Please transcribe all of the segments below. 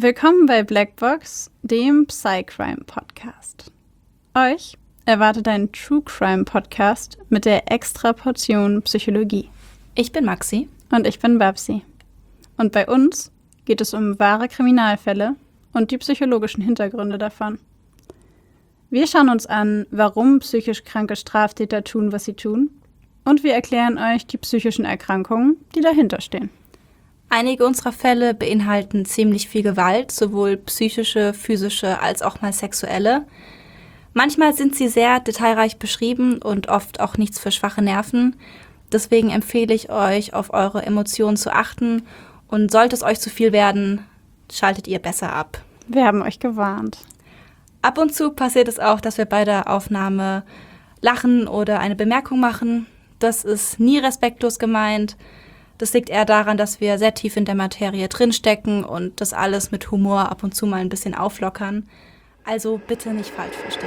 Willkommen bei Blackbox, dem Psycrime-Podcast. Euch erwartet ein True-Crime-Podcast mit der extra Portion Psychologie. Ich bin Maxi. Und ich bin Babsi. Und bei uns geht es um wahre Kriminalfälle und die psychologischen Hintergründe davon. Wir schauen uns an, warum psychisch kranke Straftäter tun, was sie tun. Und wir erklären euch die psychischen Erkrankungen, die dahinter stehen. Einige unserer Fälle beinhalten ziemlich viel Gewalt, sowohl psychische, physische als auch mal sexuelle. Manchmal sind sie sehr detailreich beschrieben und oft auch nichts für schwache Nerven. Deswegen empfehle ich euch, auf eure Emotionen zu achten. Und sollte es euch zu viel werden, schaltet ihr besser ab. Wir haben euch gewarnt. Ab und zu passiert es auch, dass wir bei der Aufnahme lachen oder eine Bemerkung machen. Das ist nie respektlos gemeint. Das liegt eher daran, dass wir sehr tief in der Materie drinstecken und das alles mit Humor ab und zu mal ein bisschen auflockern. Also bitte nicht falsch verstehen.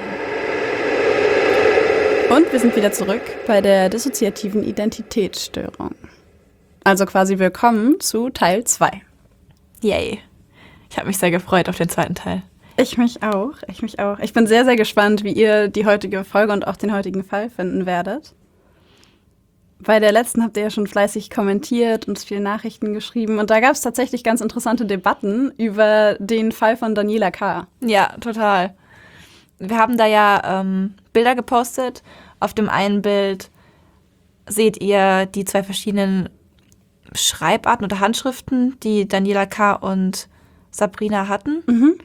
Und wir sind wieder zurück bei der dissoziativen Identitätsstörung. Also quasi willkommen zu Teil 2. Yay. Ich habe mich sehr gefreut auf den zweiten Teil. Ich mich auch. Ich bin sehr, sehr gespannt, wie ihr die heutige Folge und auch den heutigen Fall finden werdet. Bei der letzten habt ihr ja schon fleißig kommentiert und viele Nachrichten geschrieben. Und da gab es tatsächlich ganz interessante Debatten über den Fall von Daniela K. Ja, total. Wir haben da ja Bilder gepostet. Auf dem einen Bild seht ihr die zwei verschiedenen Schreibarten oder Handschriften, die Daniela K. und Sabrina hatten. Mhm.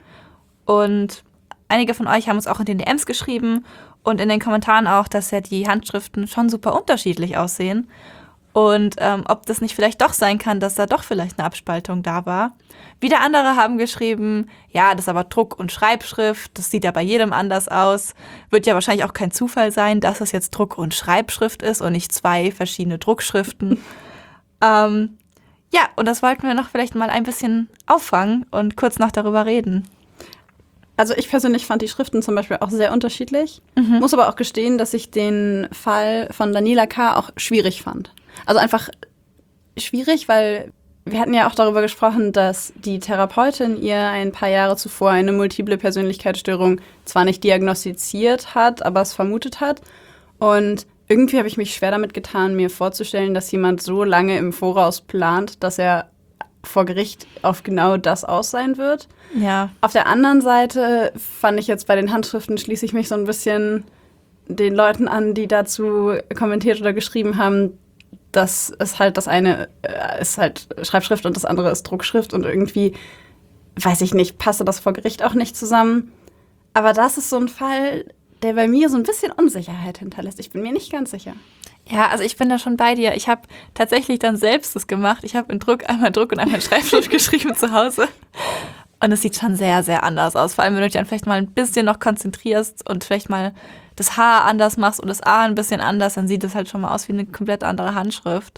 Und einige von euch haben uns auch in den DMs geschrieben und in den Kommentaren auch, dass ja die Handschriften schon super unterschiedlich aussehen. Und ob das nicht vielleicht doch sein kann, dass da doch vielleicht eine Abspaltung da war. Wieder andere haben geschrieben, ja, das ist aber Druck- und Schreibschrift, das sieht ja bei jedem anders aus. Wird ja wahrscheinlich auch kein Zufall sein, dass es jetzt Druck- und Schreibschrift ist und nicht zwei verschiedene Druckschriften. Ja, und das wollten wir noch vielleicht mal ein bisschen auffangen und kurz noch darüber reden. Also ich persönlich fand die Schriften zum Beispiel auch sehr unterschiedlich. Muss aber auch gestehen, dass ich den Fall von Daniela K. auch schwierig fand. Also einfach schwierig, weil wir hatten ja auch darüber gesprochen, dass die Therapeutin ihr ein paar Jahre zuvor eine multiple Persönlichkeitsstörung zwar nicht diagnostiziert hat, aber es vermutet hat. Und irgendwie habe ich mich schwer damit getan, mir vorzustellen, dass jemand so lange im Voraus plant, dass er vor Gericht auf genau das aus sein wird. Ja. Auf der anderen Seite fand ich jetzt bei den Handschriften, schließe ich mich so ein bisschen den Leuten an, die dazu kommentiert oder geschrieben haben, dass es halt das eine ist halt Schreibschrift und das andere ist Druckschrift und irgendwie, weiß ich nicht, passte das vor Gericht auch nicht zusammen. Aber das ist so ein Fall, der bei mir so ein bisschen Unsicherheit hinterlässt. Ich bin mir nicht ganz sicher. Ja, also ich bin da schon bei dir. Ich habe tatsächlich dann selbst das gemacht. Ich habe in Druck einmal Druck und einmal Schreibschrift geschrieben zu Hause. Und es sieht schon sehr, sehr anders aus. Vor allem, wenn du dich dann vielleicht mal ein bisschen noch konzentrierst und vielleicht mal das H anders machst und das A ein bisschen anders, dann sieht es halt schon mal aus wie eine komplett andere Handschrift.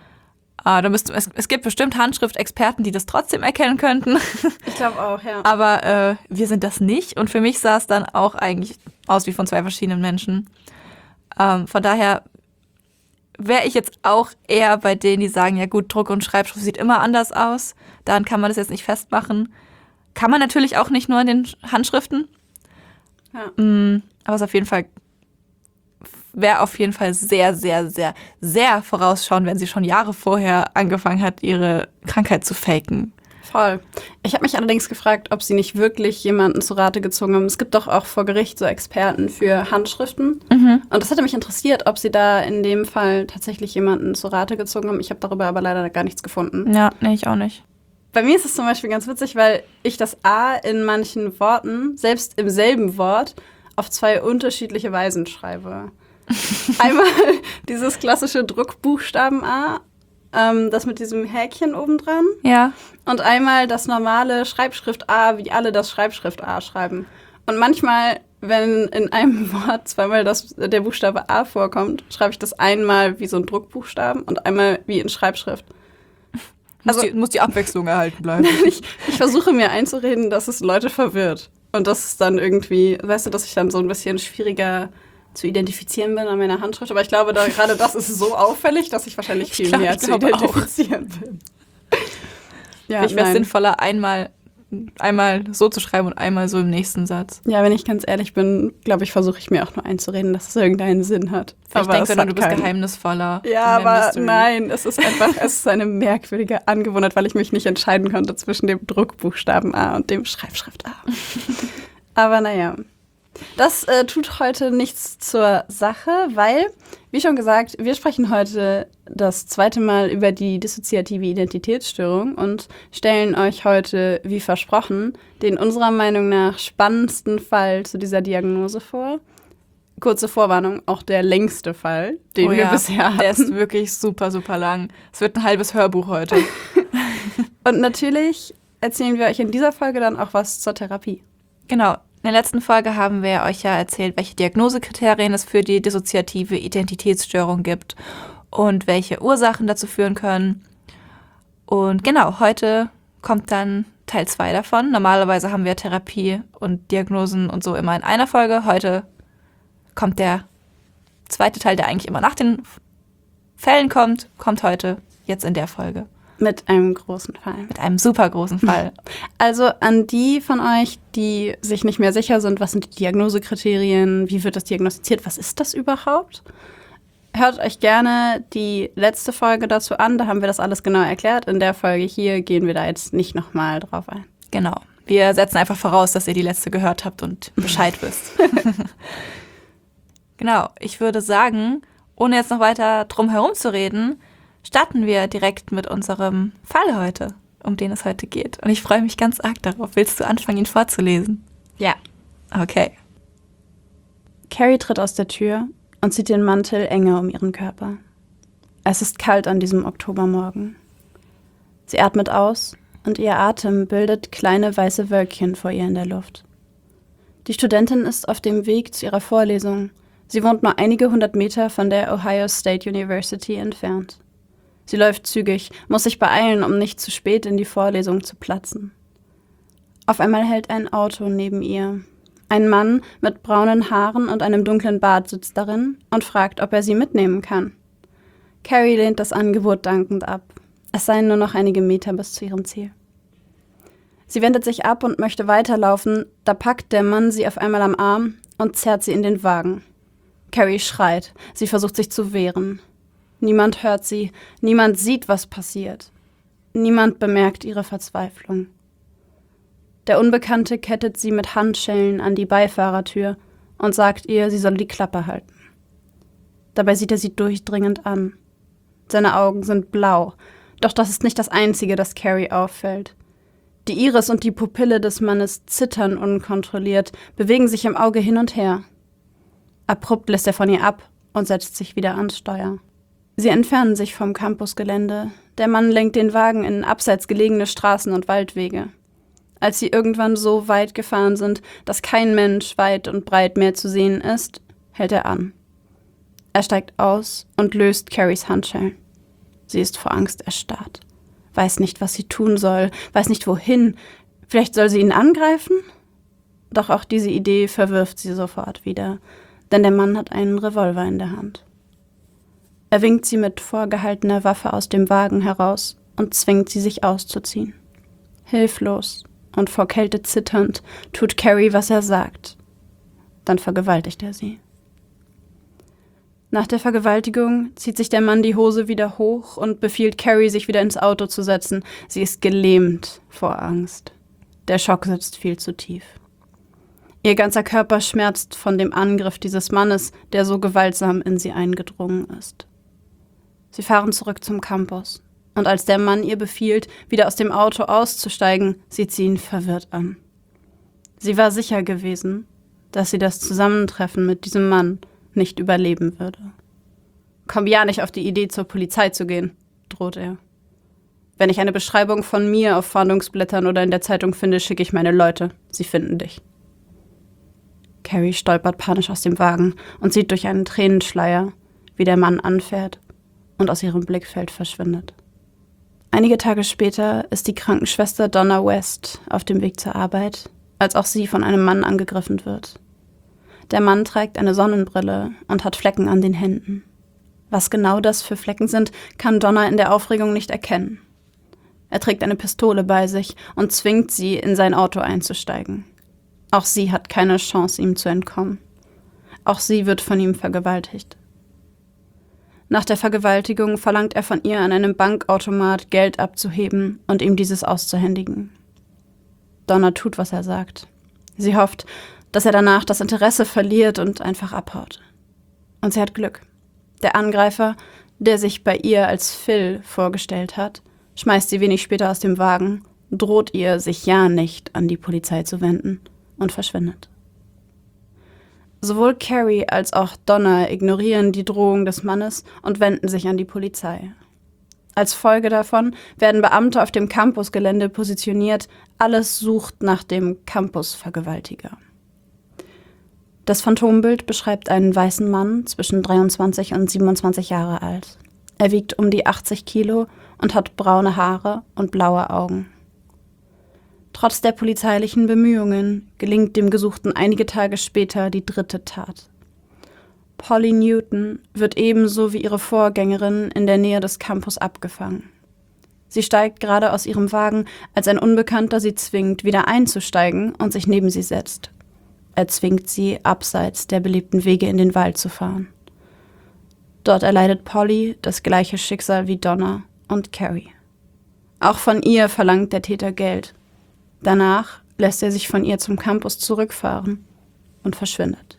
Es gibt bestimmt Handschriftexperten, die das trotzdem erkennen könnten. Ich glaube auch, ja. Aber wir sind das nicht. Und für mich sah es dann auch eigentlich aus wie von zwei verschiedenen Menschen. Von daher wäre ich jetzt auch eher bei denen, die sagen, ja gut, Druck und Schreibschrift sieht immer anders aus. Daran kann man das jetzt nicht festmachen. Kann man natürlich auch nicht nur in den Handschriften. Ja. Aber es wäre auf jeden Fall sehr, sehr, sehr, sehr vorausschauen, wenn sie schon Jahre vorher angefangen hat, ihre Krankheit zu faken. Voll. Ich habe mich allerdings gefragt, ob sie nicht wirklich jemanden zu Rate gezogen haben. Es gibt doch auch vor Gericht so Experten für Handschriften. Und das hätte mich interessiert, ob sie da in dem Fall tatsächlich jemanden zu Rate gezogen haben. Ich habe darüber aber leider gar nichts gefunden. Ja, nee, ich auch nicht. Bei mir ist es zum Beispiel ganz witzig, weil ich das A in manchen Worten, selbst im selben Wort, auf zwei unterschiedliche Weisen schreibe. Einmal dieses klassische Druckbuchstaben A, das mit diesem Häkchen obendran. Ja. Und einmal das normale Schreibschrift A, wie alle das Schreibschrift A schreiben. Und manchmal, wenn in einem Wort zweimal der Buchstabe A vorkommt, schreibe ich das einmal wie so ein Druckbuchstaben und einmal wie in Schreibschrift. Muss die Abwechslung erhalten bleiben. Ich versuche mir einzureden, dass es Leute verwirrt. Und das ist dann irgendwie, weißt du, dass ich dann so ein bisschen schwieriger zu identifizieren bin an meiner Handschrift. Aber ich glaube, gerade das ist so auffällig, dass ich wahrscheinlich viel mehr zu identifizieren bin. Ja, ich wäre sinnvoller, einmal einmal so zu schreiben und einmal so im nächsten Satz. Ja, wenn ich ganz ehrlich bin, glaube ich, versuche ich mir auch nur einzureden, dass es irgendeinen Sinn hat. Vielleicht denkst du bist geheimnisvoller. Ja, aber nein, es ist eine merkwürdige Angewohnheit, weil ich mich nicht entscheiden konnte zwischen dem Druckbuchstaben A und dem Schreibschrift A. Aber naja, das tut heute nichts zur Sache, weil, wie schon gesagt, wir sprechen heute das zweite Mal über die dissoziative Identitätsstörung und stellen euch heute, wie versprochen, den unserer Meinung nach spannendsten Fall zu dieser Diagnose vor. Kurze Vorwarnung, auch der längste Fall, den wir bisher hatten. Der ist wirklich super, super lang. Es wird ein halbes Hörbuch heute. Und natürlich erzählen wir euch in dieser Folge dann auch was zur Therapie. Genau. In der letzten Folge haben wir euch ja erzählt, welche Diagnosekriterien es für die dissoziative Identitätsstörung gibt und welche Ursachen dazu führen können. Und genau, heute kommt dann Teil 2 davon. Normalerweise haben wir Therapie und Diagnosen und so immer in einer Folge. Heute kommt der zweite Teil, der eigentlich immer nach den Fällen kommt heute jetzt in der Folge. Mit einem großen Fall. Mit einem super großen Fall. Also an die von euch, die sich nicht mehr sicher sind, was sind die Diagnosekriterien, wie wird das diagnostiziert, was ist das überhaupt? Hört euch gerne die letzte Folge dazu an, da haben wir das alles genau erklärt. In der Folge hier gehen wir da jetzt nicht nochmal drauf ein. Genau. Wir setzen einfach voraus, dass ihr die letzte gehört habt und Bescheid wisst. Genau, ich würde sagen, ohne jetzt noch weiter drum herum zu reden, starten wir direkt mit unserem Fall heute, um den es heute geht. Und ich freue mich ganz arg darauf. Willst du anfangen, ihn vorzulesen? Ja. Okay. Carrie tritt aus der Tür und zieht den Mantel enger um ihren Körper. Es ist kalt an diesem Oktobermorgen. Sie atmet aus und ihr Atem bildet kleine weiße Wölkchen vor ihr in der Luft. Die Studentin ist auf dem Weg zu ihrer Vorlesung. Sie wohnt nur einige 100 Meter von der Ohio State University entfernt. Sie läuft zügig, muss sich beeilen, um nicht zu spät in die Vorlesung zu platzen. Auf einmal hält ein Auto neben ihr. Ein Mann mit braunen Haaren und einem dunklen Bart sitzt darin und fragt, ob er sie mitnehmen kann. Carrie lehnt das Angebot dankend ab. Es seien nur noch einige Meter bis zu ihrem Ziel. Sie wendet sich ab und möchte weiterlaufen, da packt der Mann sie auf einmal am Arm und zerrt sie in den Wagen. Carrie schreit, sie versucht sich zu wehren. Niemand hört sie, niemand sieht, was passiert. Niemand bemerkt ihre Verzweiflung. Der Unbekannte kettet sie mit Handschellen an die Beifahrertür und sagt ihr, sie soll die Klappe halten. Dabei sieht er sie durchdringend an. Seine Augen sind blau, doch das ist nicht das Einzige, das Carrie auffällt. Die Iris und die Pupille des Mannes zittern unkontrolliert, bewegen sich im Auge hin und her. Abrupt lässt er von ihr ab und setzt sich wieder ans Steuer. Sie entfernen sich vom Campusgelände. Der Mann lenkt den Wagen in abseits gelegene Straßen und Waldwege. Als sie irgendwann so weit gefahren sind, dass kein Mensch weit und breit mehr zu sehen ist, hält er an. Er steigt aus und löst Carries Handschellen. Sie ist vor Angst erstarrt, weiß nicht, was sie tun soll, weiß nicht wohin. Vielleicht soll sie ihn angreifen? Doch auch diese Idee verwirft sie sofort wieder, denn der Mann hat einen Revolver in der Hand. Er winkt sie mit vorgehaltener Waffe aus dem Wagen heraus und zwingt sie, sich auszuziehen. Hilflos und vor Kälte zitternd tut Carrie, was er sagt. Dann vergewaltigt er sie. Nach der Vergewaltigung zieht sich der Mann die Hose wieder hoch und befiehlt Carrie, sich wieder ins Auto zu setzen. Sie ist gelähmt vor Angst. Der Schock sitzt viel zu tief. Ihr ganzer Körper schmerzt von dem Angriff dieses Mannes, der so gewaltsam in sie eingedrungen ist. Sie fahren zurück zum Campus. Und als der Mann ihr befiehlt, wieder aus dem Auto auszusteigen, sieht sie ihn verwirrt an. Sie war sicher gewesen, dass sie das Zusammentreffen mit diesem Mann nicht überleben würde. Komm ja nicht auf die Idee, zur Polizei zu gehen, droht er. Wenn ich eine Beschreibung von mir auf Fahndungsblättern oder in der Zeitung finde, schicke ich meine Leute. Sie finden dich. Carrie stolpert panisch aus dem Wagen und sieht durch einen Tränenschleier, wie der Mann anfährt und aus ihrem Blickfeld verschwindet. Einige Tage später ist die Krankenschwester Donna West auf dem Weg zur Arbeit, als auch sie von einem Mann angegriffen wird. Der Mann trägt eine Sonnenbrille und hat Flecken an den Händen. Was genau das für Flecken sind, kann Donna in der Aufregung nicht erkennen. Er trägt eine Pistole bei sich und zwingt sie, in sein Auto einzusteigen. Auch sie hat keine Chance, ihm zu entkommen. Auch sie wird von ihm vergewaltigt. Nach der Vergewaltigung verlangt er von ihr, an einem Bankautomat Geld abzuheben und ihm dieses auszuhändigen. Donna tut, was er sagt. Sie hofft, dass er danach das Interesse verliert und einfach abhaut. Und sie hat Glück. Der Angreifer, der sich bei ihr als Phil vorgestellt hat, schmeißt sie wenig später aus dem Wagen, droht ihr, sich ja nicht an die Polizei zu wenden und verschwindet. Sowohl Carrie als auch Donna ignorieren die Drohung des Mannes und wenden sich an die Polizei. Als Folge davon werden Beamte auf dem Campusgelände positioniert, alles sucht nach dem Campusvergewaltiger. Das Phantombild beschreibt einen weißen Mann zwischen 23 und 27 Jahre alt. Er wiegt um die 80 Kilo und hat braune Haare und blaue Augen. Trotz der polizeilichen Bemühungen gelingt dem Gesuchten einige Tage später die dritte Tat. Polly Newton wird ebenso wie ihre Vorgängerin in der Nähe des Campus abgefangen. Sie steigt gerade aus ihrem Wagen, als ein Unbekannter sie zwingt, wieder einzusteigen und sich neben sie setzt. Er zwingt sie, abseits der belebten Wege in den Wald zu fahren. Dort erleidet Polly das gleiche Schicksal wie Donna und Carrie. Auch von ihr verlangt der Täter Geld. Danach lässt er sich von ihr zum Campus zurückfahren und verschwindet.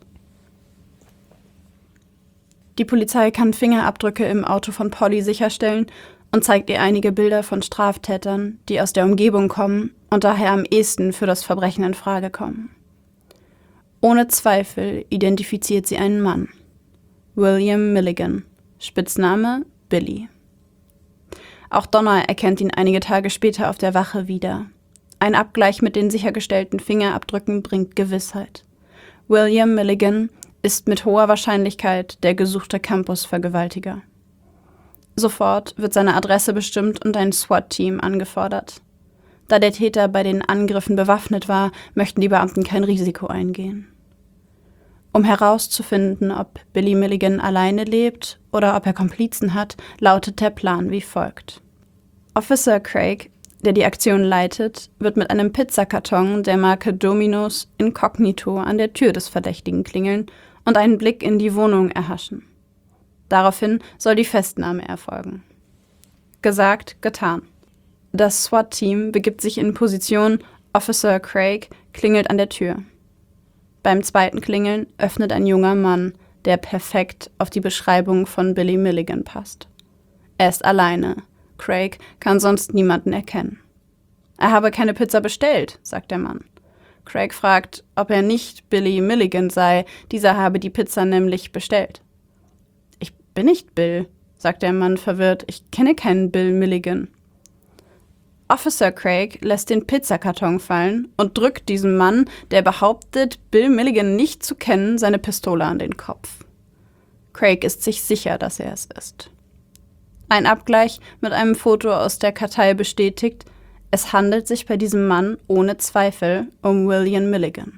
Die Polizei kann Fingerabdrücke im Auto von Polly sicherstellen und zeigt ihr einige Bilder von Straftätern, die aus der Umgebung kommen und daher am ehesten für das Verbrechen in Frage kommen. Ohne Zweifel identifiziert sie einen Mann. William Milligan, Spitzname Billy. Auch Donna erkennt ihn einige Tage später auf der Wache wieder. Ein Abgleich mit den sichergestellten Fingerabdrücken bringt Gewissheit. William Milligan ist mit hoher Wahrscheinlichkeit der gesuchte Campusvergewaltiger. Sofort wird seine Adresse bestimmt und ein SWAT-Team angefordert. Da der Täter bei den Angriffen bewaffnet war, möchten die Beamten kein Risiko eingehen. Um herauszufinden, ob Billy Milligan alleine lebt oder ob er Komplizen hat, lautet der Plan wie folgt. Officer Craig, der die Aktion leitet, wird mit einem Pizzakarton der Marke Domino's inkognito an der Tür des Verdächtigen klingeln und einen Blick in die Wohnung erhaschen. Daraufhin soll die Festnahme erfolgen. Gesagt, getan. Das SWAT-Team begibt sich in Position, Officer Craig klingelt an der Tür. Beim zweiten Klingeln öffnet ein junger Mann, der perfekt auf die Beschreibung von Billy Milligan passt. Er ist alleine. Craig kann sonst niemanden erkennen. Er habe keine Pizza bestellt, sagt der Mann. Craig fragt, ob er nicht Billy Milligan sei, dieser habe die Pizza nämlich bestellt. Ich bin nicht Bill, sagt der Mann verwirrt, ich kenne keinen Bill Milligan. Officer Craig lässt den Pizzakarton fallen und drückt diesem Mann, der behauptet, Bill Milligan nicht zu kennen, seine Pistole an den Kopf. Craig ist sich sicher, dass er es ist. Ein Abgleich mit einem Foto aus der Kartei bestätigt, es handelt sich bei diesem Mann ohne Zweifel um William Milligan.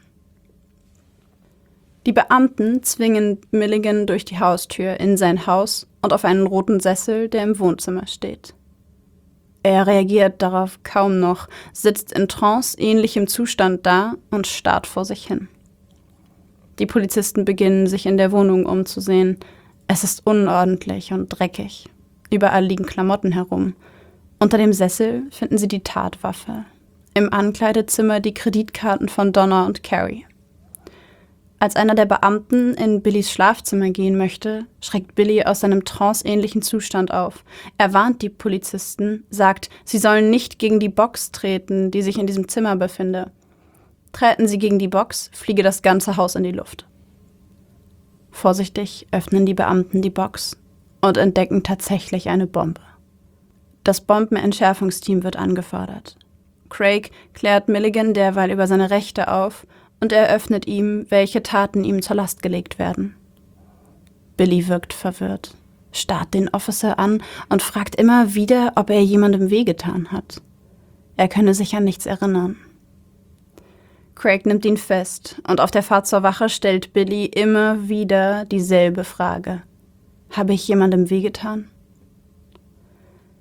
Die Beamten zwingen Milligan durch die Haustür in sein Haus und auf einen roten Sessel, der im Wohnzimmer steht. Er reagiert darauf kaum noch, sitzt in tranceähnlichem Zustand da und starrt vor sich hin. Die Polizisten beginnen, sich in der Wohnung umzusehen. Es ist unordentlich und dreckig. Überall liegen Klamotten herum. Unter dem Sessel finden sie die Tatwaffe. Im Ankleidezimmer die Kreditkarten von Donna und Carrie. Als einer der Beamten in Billys Schlafzimmer gehen möchte, schreckt Billy aus seinem tranceähnlichen Zustand auf. Er warnt die Polizisten, sagt, sie sollen nicht gegen die Box treten, die sich in diesem Zimmer befinde. Treten sie gegen die Box, fliege das ganze Haus in die Luft. Vorsichtig öffnen die Beamten die Box und entdecken tatsächlich eine Bombe. Das Bombenentschärfungsteam wird angefordert. Craig klärt Milligan derweil über seine Rechte auf und eröffnet ihm, welche Taten ihm zur Last gelegt werden. Billy wirkt verwirrt, starrt den Officer an und fragt immer wieder, ob er jemandem wehgetan hat. Er könne sich an nichts erinnern. Craig nimmt ihn fest und auf der Fahrt zur Wache stellt Billy immer wieder dieselbe Frage. Habe ich jemandem wehgetan?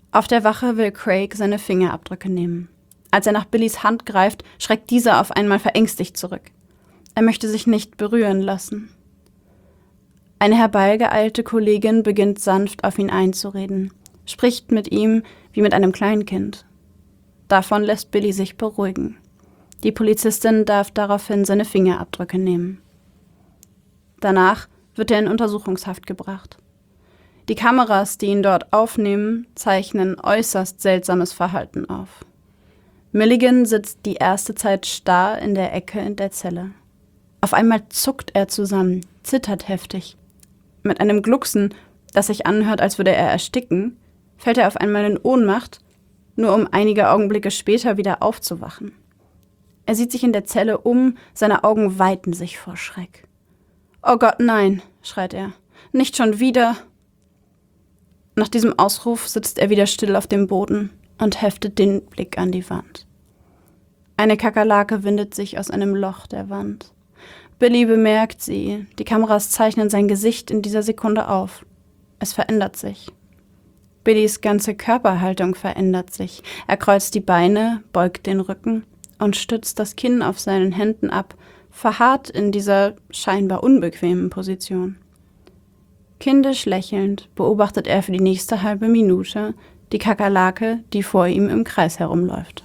Auf der Wache will Craig seine Fingerabdrücke nehmen. Als er nach Billys Hand greift, schreckt dieser auf einmal verängstigt zurück. Er möchte sich nicht berühren lassen. Eine herbeigeeilte Kollegin beginnt sanft auf ihn einzureden, spricht mit ihm wie mit einem Kleinkind. Davon lässt Billy sich beruhigen. Die Polizistin darf daraufhin seine Fingerabdrücke nehmen. Danach wird er in Untersuchungshaft gebracht. Die Kameras, die ihn dort aufnehmen, zeichnen äußerst seltsames Verhalten auf. Milligan sitzt die erste Zeit starr in der Ecke in der Zelle. Auf einmal zuckt er zusammen, zittert heftig. Mit einem Glucksen, das sich anhört, als würde er ersticken, fällt er auf einmal in Ohnmacht, nur um einige Augenblicke später wieder aufzuwachen. Er sieht sich in der Zelle um, seine Augen weiten sich vor Schreck. »Oh Gott, nein«, schreit er, »nicht schon wieder!« Nach diesem Ausruf sitzt er wieder still auf dem Boden und heftet den Blick an die Wand. Eine Kakerlake windet sich aus einem Loch der Wand. Billy bemerkt sie. Die Kameras zeichnen sein Gesicht in dieser Sekunde auf. Es verändert sich. Billys ganze Körperhaltung verändert sich. Er kreuzt die Beine, beugt den Rücken und stützt das Kinn auf seinen Händen ab, verharrt in dieser scheinbar unbequemen Position. Kindisch lächelnd beobachtet er für die nächste halbe Minute die Kakerlake, die vor ihm im Kreis herumläuft.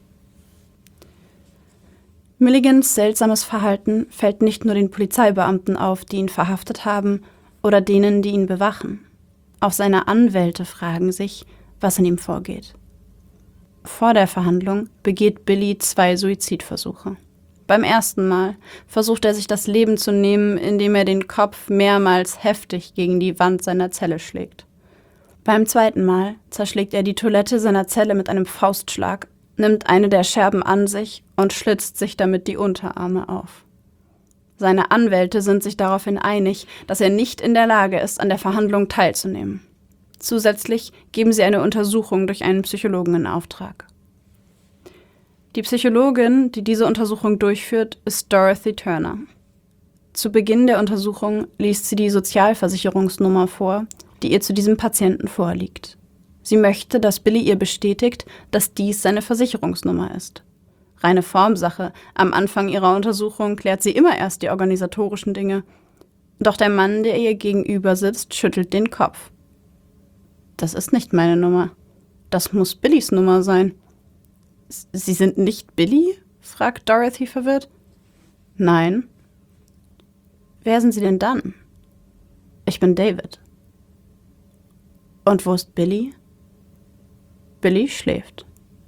Milligans seltsames Verhalten fällt nicht nur den Polizeibeamten auf, die ihn verhaftet haben, oder denen, die ihn bewachen. Auch seine Anwälte fragen sich, was in ihm vorgeht. Vor der Verhandlung begeht Billy 2 Suizidversuche. Beim ersten Mal versucht er sich das Leben zu nehmen, indem er den Kopf mehrmals heftig gegen die Wand seiner Zelle schlägt. Beim zweiten Mal zerschlägt er die Toilette seiner Zelle mit einem Faustschlag, nimmt eine der Scherben an sich und schlitzt sich damit die Unterarme auf. Seine Anwälte sind sich daraufhin einig, dass er nicht in der Lage ist, an der Verhandlung teilzunehmen. Zusätzlich geben sie eine Untersuchung durch einen Psychologen in Auftrag. Die Psychologin, die diese Untersuchung durchführt, ist Dorothy Turner. Zu Beginn der Untersuchung liest sie die Sozialversicherungsnummer vor, die ihr zu diesem Patienten vorliegt. Sie möchte, dass Billy ihr bestätigt, dass dies seine Versicherungsnummer ist. Reine Formsache. Am Anfang ihrer Untersuchung klärt sie immer erst die organisatorischen Dinge. Doch der Mann, der ihr gegenüber sitzt, schüttelt den Kopf. Das ist nicht meine Nummer. Das muss Billys Nummer sein. Sie sind nicht Billy? Fragt Dorothy verwirrt. Nein. Wer sind Sie denn dann? Ich bin David. Und wo ist Billy? Billy schläft.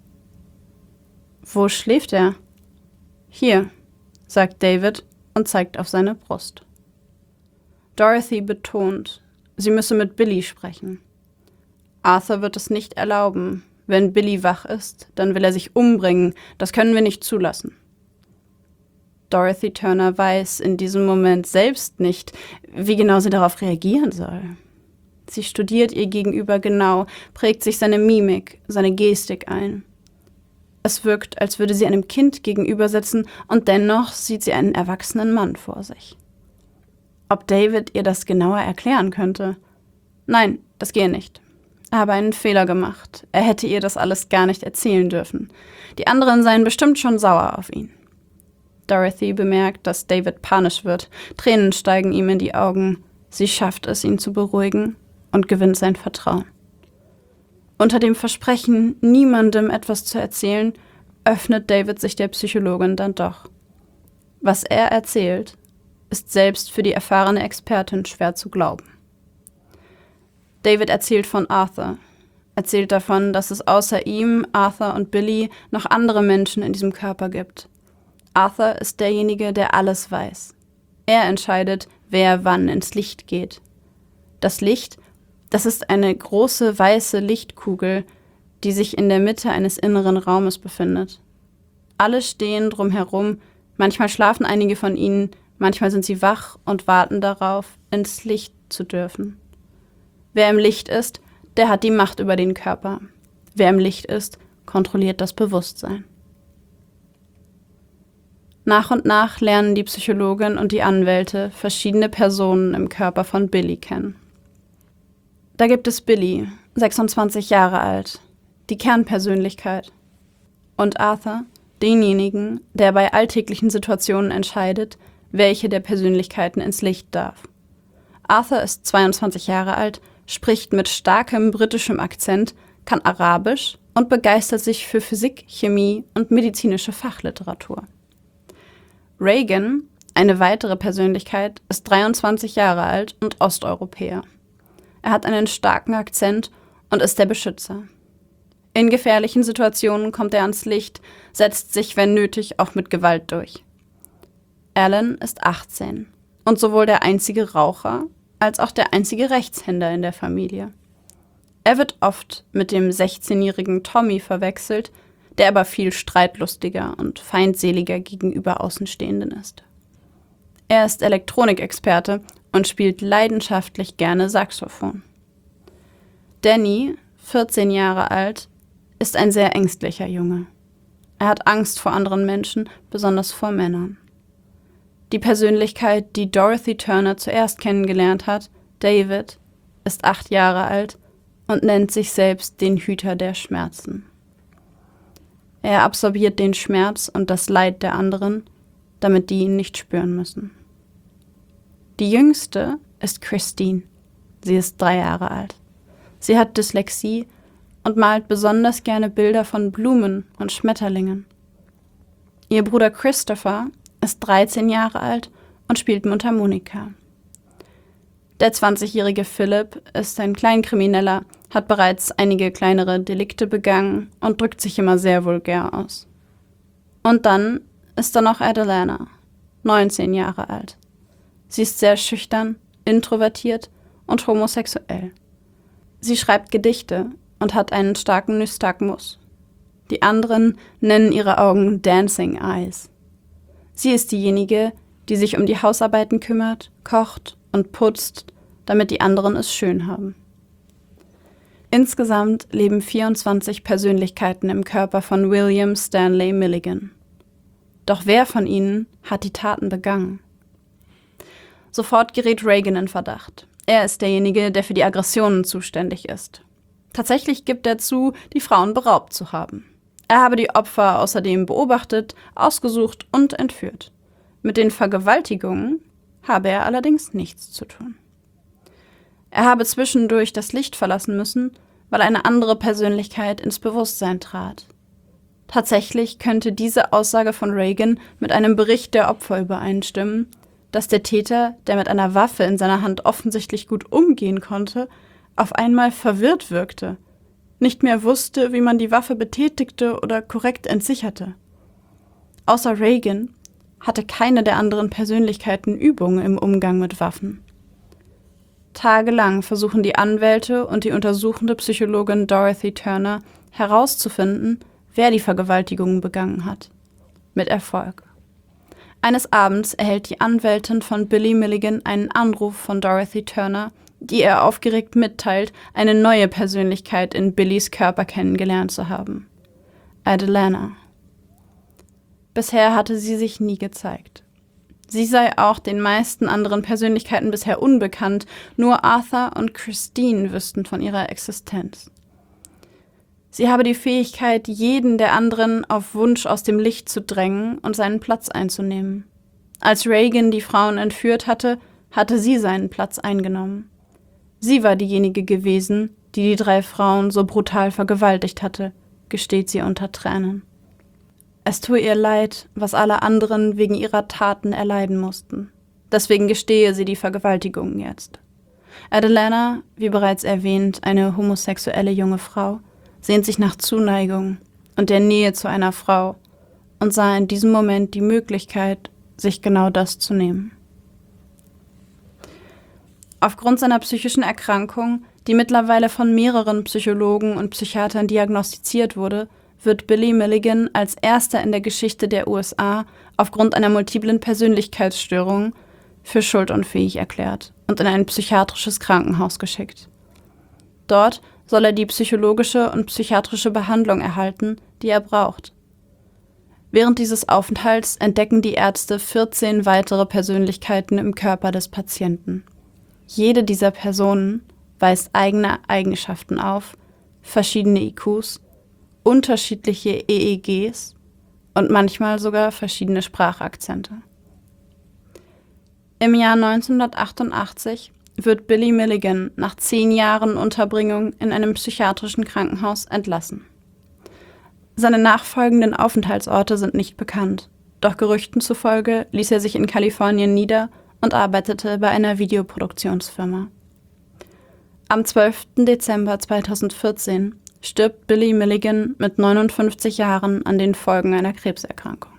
Wo schläft er? Hier, sagt David und zeigt auf seine Brust. Dorothy betont, sie müsse mit Billy sprechen. Arthur wird es nicht erlauben. Wenn Billy wach ist, dann will er sich umbringen. Das können wir nicht zulassen. Dorothy Turner weiß in diesem Moment selbst nicht, wie genau sie darauf reagieren soll. Sie studiert ihr Gegenüber genau, prägt sich seine Mimik, seine Gestik ein. Es wirkt, als würde sie einem Kind gegenübersitzen und dennoch sieht sie einen erwachsenen Mann vor sich. Ob David ihr das genauer erklären könnte? Nein, das gehe nicht. Er habe einen Fehler gemacht. Er hätte ihr das alles gar nicht erzählen dürfen. Die anderen seien bestimmt schon sauer auf ihn. Dorothy bemerkt, dass David panisch wird. Tränen steigen ihm in die Augen. Sie schafft es, ihn zu beruhigen und gewinnt sein Vertrauen. Unter dem Versprechen, niemandem etwas zu erzählen, öffnet David sich der Psychologin dann doch. Was er erzählt, ist selbst für die erfahrene Expertin schwer zu glauben. David erzählt von Arthur, erzählt davon, dass es außer ihm, Arthur und Billy noch andere Menschen in diesem Körper gibt. Arthur ist derjenige, der alles weiß. Er entscheidet, wer wann ins Licht geht. Das Licht, das ist eine große weiße Lichtkugel, die sich in der Mitte eines inneren Raumes befindet. Alle stehen drumherum, manchmal schlafen einige von ihnen, manchmal sind sie wach und warten darauf, ins Licht zu dürfen. Wer im Licht ist, der hat die Macht über den Körper. Wer im Licht ist, kontrolliert das Bewusstsein. Nach und nach lernen die Psychologin und die Anwälte verschiedene Personen im Körper von Billy kennen. Da gibt es Billy, 26 Jahre alt, die Kernpersönlichkeit. Und Arthur, denjenigen, der bei alltäglichen Situationen entscheidet, welche der Persönlichkeiten ins Licht darf. Arthur ist 22 Jahre alt, spricht mit starkem britischem Akzent, kann Arabisch und begeistert sich für Physik, Chemie und medizinische Fachliteratur. Reagan, eine weitere Persönlichkeit, ist 23 Jahre alt und Osteuropäer. Er hat einen starken Akzent und ist der Beschützer. In gefährlichen Situationen kommt er ans Licht, setzt sich, wenn nötig, auch mit Gewalt durch. Alan ist 18 und sowohl der einzige Raucher als auch der einzige Rechtshänder in der Familie. Er wird oft mit dem 16-jährigen Tommy verwechselt, der aber viel streitlustiger und feindseliger gegenüber Außenstehenden ist. Er ist Elektronikexperte und spielt leidenschaftlich gerne Saxophon. Danny, 14 Jahre alt, ist ein sehr ängstlicher Junge. Er hat Angst vor anderen Menschen, besonders vor Männern. Die Persönlichkeit, die Dorothy Turner zuerst kennengelernt hat, David, ist 8 Jahre alt und nennt sich selbst den Hüter der Schmerzen. Er absorbiert den Schmerz und das Leid der anderen, damit die ihn nicht spüren müssen. Die jüngste ist Christine. Sie ist 3 Jahre alt. Sie hat Dyslexie und malt besonders gerne Bilder von Blumen und Schmetterlingen. Ihr Bruder Christopher ist 13 Jahre alt und spielt Mundharmonika. Der 20-jährige Philip ist ein Kleinkrimineller, hat bereits einige kleinere Delikte begangen und drückt sich immer sehr vulgär aus. Und dann ist da noch Adelana, 19 Jahre alt. Sie ist sehr schüchtern, introvertiert und homosexuell. Sie schreibt Gedichte und hat einen starken Nystagmus. Die anderen nennen ihre Augen Dancing Eyes. Sie ist diejenige, die sich um die Hausarbeiten kümmert, kocht und putzt, damit die anderen es schön haben. Insgesamt leben 24 Persönlichkeiten im Körper von William Stanley Milligan. Doch wer von ihnen hat die Taten begangen? Sofort gerät Reagan in Verdacht. Er ist derjenige, der für die Aggressionen zuständig ist. Tatsächlich gibt er zu, die Frauen beraubt zu haben. Er habe die Opfer außerdem beobachtet, ausgesucht und entführt. Mit den Vergewaltigungen habe er allerdings nichts zu tun. Er habe zwischendurch das Licht verlassen müssen, weil eine andere Persönlichkeit ins Bewusstsein trat. Tatsächlich könnte diese Aussage von Reagan mit einem Bericht der Opfer übereinstimmen, dass der Täter, der mit einer Waffe in seiner Hand offensichtlich gut umgehen konnte, auf einmal verwirrt wirkte, nicht mehr wusste, wie man die Waffe betätigte oder korrekt entsicherte. Außer Reagan hatte keine der anderen Persönlichkeiten Übungen im Umgang mit Waffen. Tagelang versuchen die Anwälte und die untersuchende Psychologin Dorothy Turner herauszufinden, wer die Vergewaltigungen begangen hat. Mit Erfolg. Eines Abends erhält die Anwältin von Billy Milligan einen Anruf von Dorothy Turner, die ihr aufgeregt mitteilt, eine neue Persönlichkeit in Billys Körper kennengelernt zu haben. Adelana. Bisher hatte sie sich nie gezeigt. Sie sei auch den meisten anderen Persönlichkeiten bisher unbekannt, nur Arthur und Christine wüssten von ihrer Existenz. Sie habe die Fähigkeit, jeden der anderen auf Wunsch aus dem Licht zu drängen und seinen Platz einzunehmen. Als Reagan die Frauen entführt hatte, hatte sie seinen Platz eingenommen. Sie war diejenige gewesen, die 3 Frauen so brutal vergewaltigt hatte, gesteht sie unter Tränen. Es tue ihr leid, was alle anderen wegen ihrer Taten erleiden mussten. Deswegen gestehe sie die Vergewaltigungen jetzt. Adelana, wie bereits erwähnt, eine homosexuelle junge Frau, sehnt sich nach Zuneigung und der Nähe zu einer Frau und sah in diesem Moment die Möglichkeit, sich genau das zu nehmen. Aufgrund seiner psychischen Erkrankung, die mittlerweile von mehreren Psychologen und Psychiatern diagnostiziert wurde, wird Billy Milligan als erster in der Geschichte der USA aufgrund einer multiplen Persönlichkeitsstörung für schuldunfähig erklärt und in ein psychiatrisches Krankenhaus geschickt. Dort soll er die psychologische und psychiatrische Behandlung erhalten, die er braucht. Während dieses Aufenthalts entdecken die Ärzte 14 weitere Persönlichkeiten im Körper des Patienten. Jede dieser Personen weist eigene Eigenschaften auf, verschiedene IQs, unterschiedliche EEGs und manchmal sogar verschiedene Sprachakzente. Im Jahr 1988 wird Billy Milligan nach 10 Jahren Unterbringung in einem psychiatrischen Krankenhaus entlassen. Seine nachfolgenden Aufenthaltsorte sind nicht bekannt, doch Gerüchten zufolge ließ er sich in Kalifornien nieder und arbeitete bei einer Videoproduktionsfirma. Am 12. Dezember 2014 stirbt Billy Milligan mit 59 Jahren an den Folgen einer Krebserkrankung.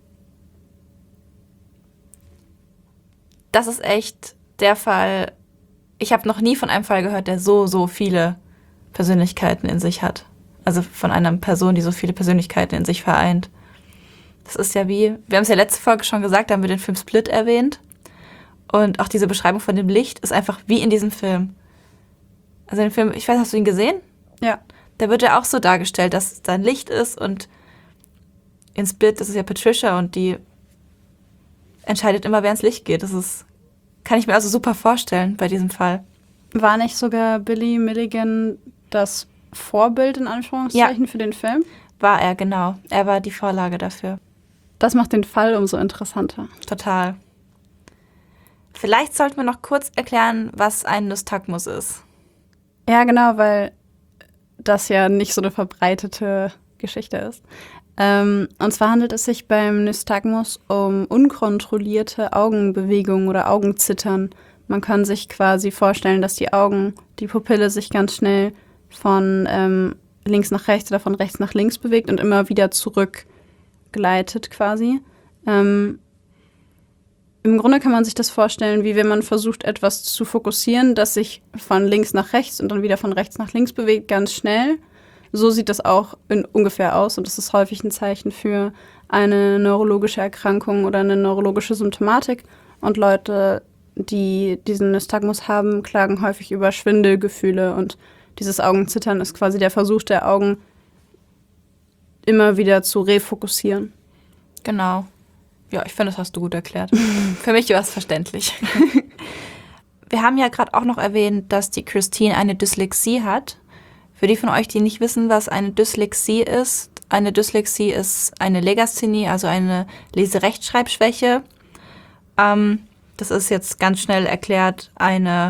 Das ist echt der Fall. Ich habe noch nie von einem Fall gehört, der so viele Persönlichkeiten in sich hat. Also von einer Person, die so viele Persönlichkeiten in sich vereint. Das ist ja wir haben es ja letzte Folge schon gesagt, da haben wir den Film Split erwähnt. Und auch diese Beschreibung von dem Licht ist einfach wie in diesem Film. Also in dem Film, ich weiß, hast du ihn gesehen? Ja. Da wird ja auch so dargestellt, dass es da ein Licht ist und in Split, das ist ja Patricia und die entscheidet immer, wer ins Licht geht. Kann ich mir also super vorstellen bei diesem Fall. War nicht sogar Billy Milligan das Vorbild in Anführungszeichen für den Film? War er, genau. Er war die Vorlage dafür. Das macht den Fall umso interessanter. Total. Vielleicht sollten wir noch kurz erklären, was ein Nystagmus ist. Ja, genau, weil das ja nicht so eine verbreitete Geschichte ist. Und zwar handelt es sich beim Nystagmus um unkontrollierte Augenbewegungen oder Augenzittern. Man kann sich quasi vorstellen, dass die Pupille sich ganz schnell von links nach rechts oder von rechts nach links bewegt und immer wieder zurückgleitet quasi. Im Grunde kann man sich das vorstellen, wie wenn man versucht, etwas zu fokussieren, das sich von links nach rechts und dann wieder von rechts nach links bewegt, ganz schnell. So sieht das auch ungefähr aus und das ist häufig ein Zeichen für eine neurologische Erkrankung oder eine neurologische Symptomatik. Und Leute, die diesen Nystagmus haben, klagen häufig über Schwindelgefühle und dieses Augenzittern ist quasi der Versuch der Augen, immer wieder zu refokussieren. Genau. Ja, ich finde, das hast du gut erklärt. Für mich war es verständlich. Wir haben ja gerade auch noch erwähnt, dass die Christine eine Dyslexie hat. Für die von euch, die nicht wissen, was eine Dyslexie ist eine Legasthenie, also eine Leserechtschreibschwäche. Das ist jetzt ganz schnell erklärt eine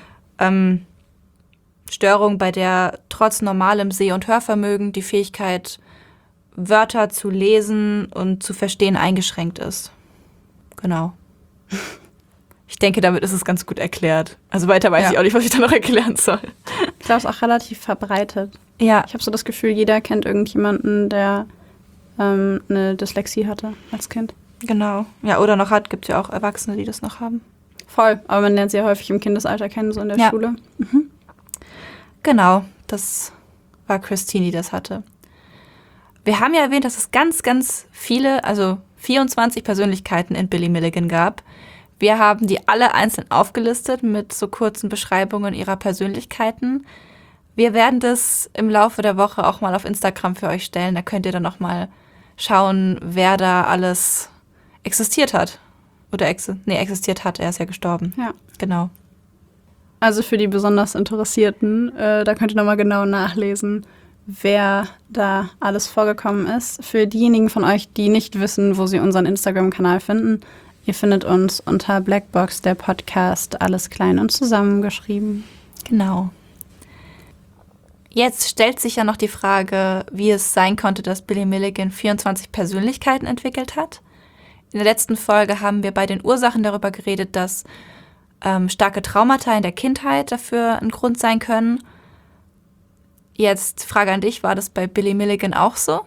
Störung, bei der trotz normalem Seh- und Hörvermögen die Fähigkeit, Wörter zu lesen und zu verstehen, eingeschränkt ist. Genau. Ich denke, damit ist es ganz gut erklärt. Also weiter weiß ich auch nicht, was ich da noch erklären soll. Ich glaube, es ist auch relativ verbreitet. Ja. Ich habe so das Gefühl, jeder kennt irgendjemanden, der eine Dyslexie hatte als Kind. Genau. Ja, oder noch hat. Gibt es ja auch Erwachsene, die das noch haben. Voll. Aber man lernt sie ja häufig im Kindesalter kennen, so in der Schule. Mhm. Genau. Das war Christine, die das hatte. Wir haben ja erwähnt, dass es ganz, ganz viele, also 24 Persönlichkeiten in Billy Milligan gab. Wir haben die alle einzeln aufgelistet mit so kurzen Beschreibungen ihrer Persönlichkeiten. Wir werden das im Laufe der Woche auch mal auf Instagram für euch stellen. Da könnt ihr dann noch mal schauen, wer da alles existiert hat. Oder existiert hat, er ist ja gestorben. Ja. Genau. Also für die besonders Interessierten, da könnt ihr nochmal genau nachlesen, wer da alles vorgekommen ist. Für diejenigen von euch, die nicht wissen, wo sie unseren Instagram-Kanal finden, ihr findet uns unter Blackbox, der Podcast, alles klein und zusammengeschrieben. Genau. Jetzt stellt sich ja noch die Frage, wie es sein konnte, dass Billy Milligan 24 Persönlichkeiten entwickelt hat. In der letzten Folge haben wir bei den Ursachen darüber geredet, dass starke Traumata in der Kindheit dafür ein Grund sein können. Jetzt Frage an dich, war das bei Billy Milligan auch so?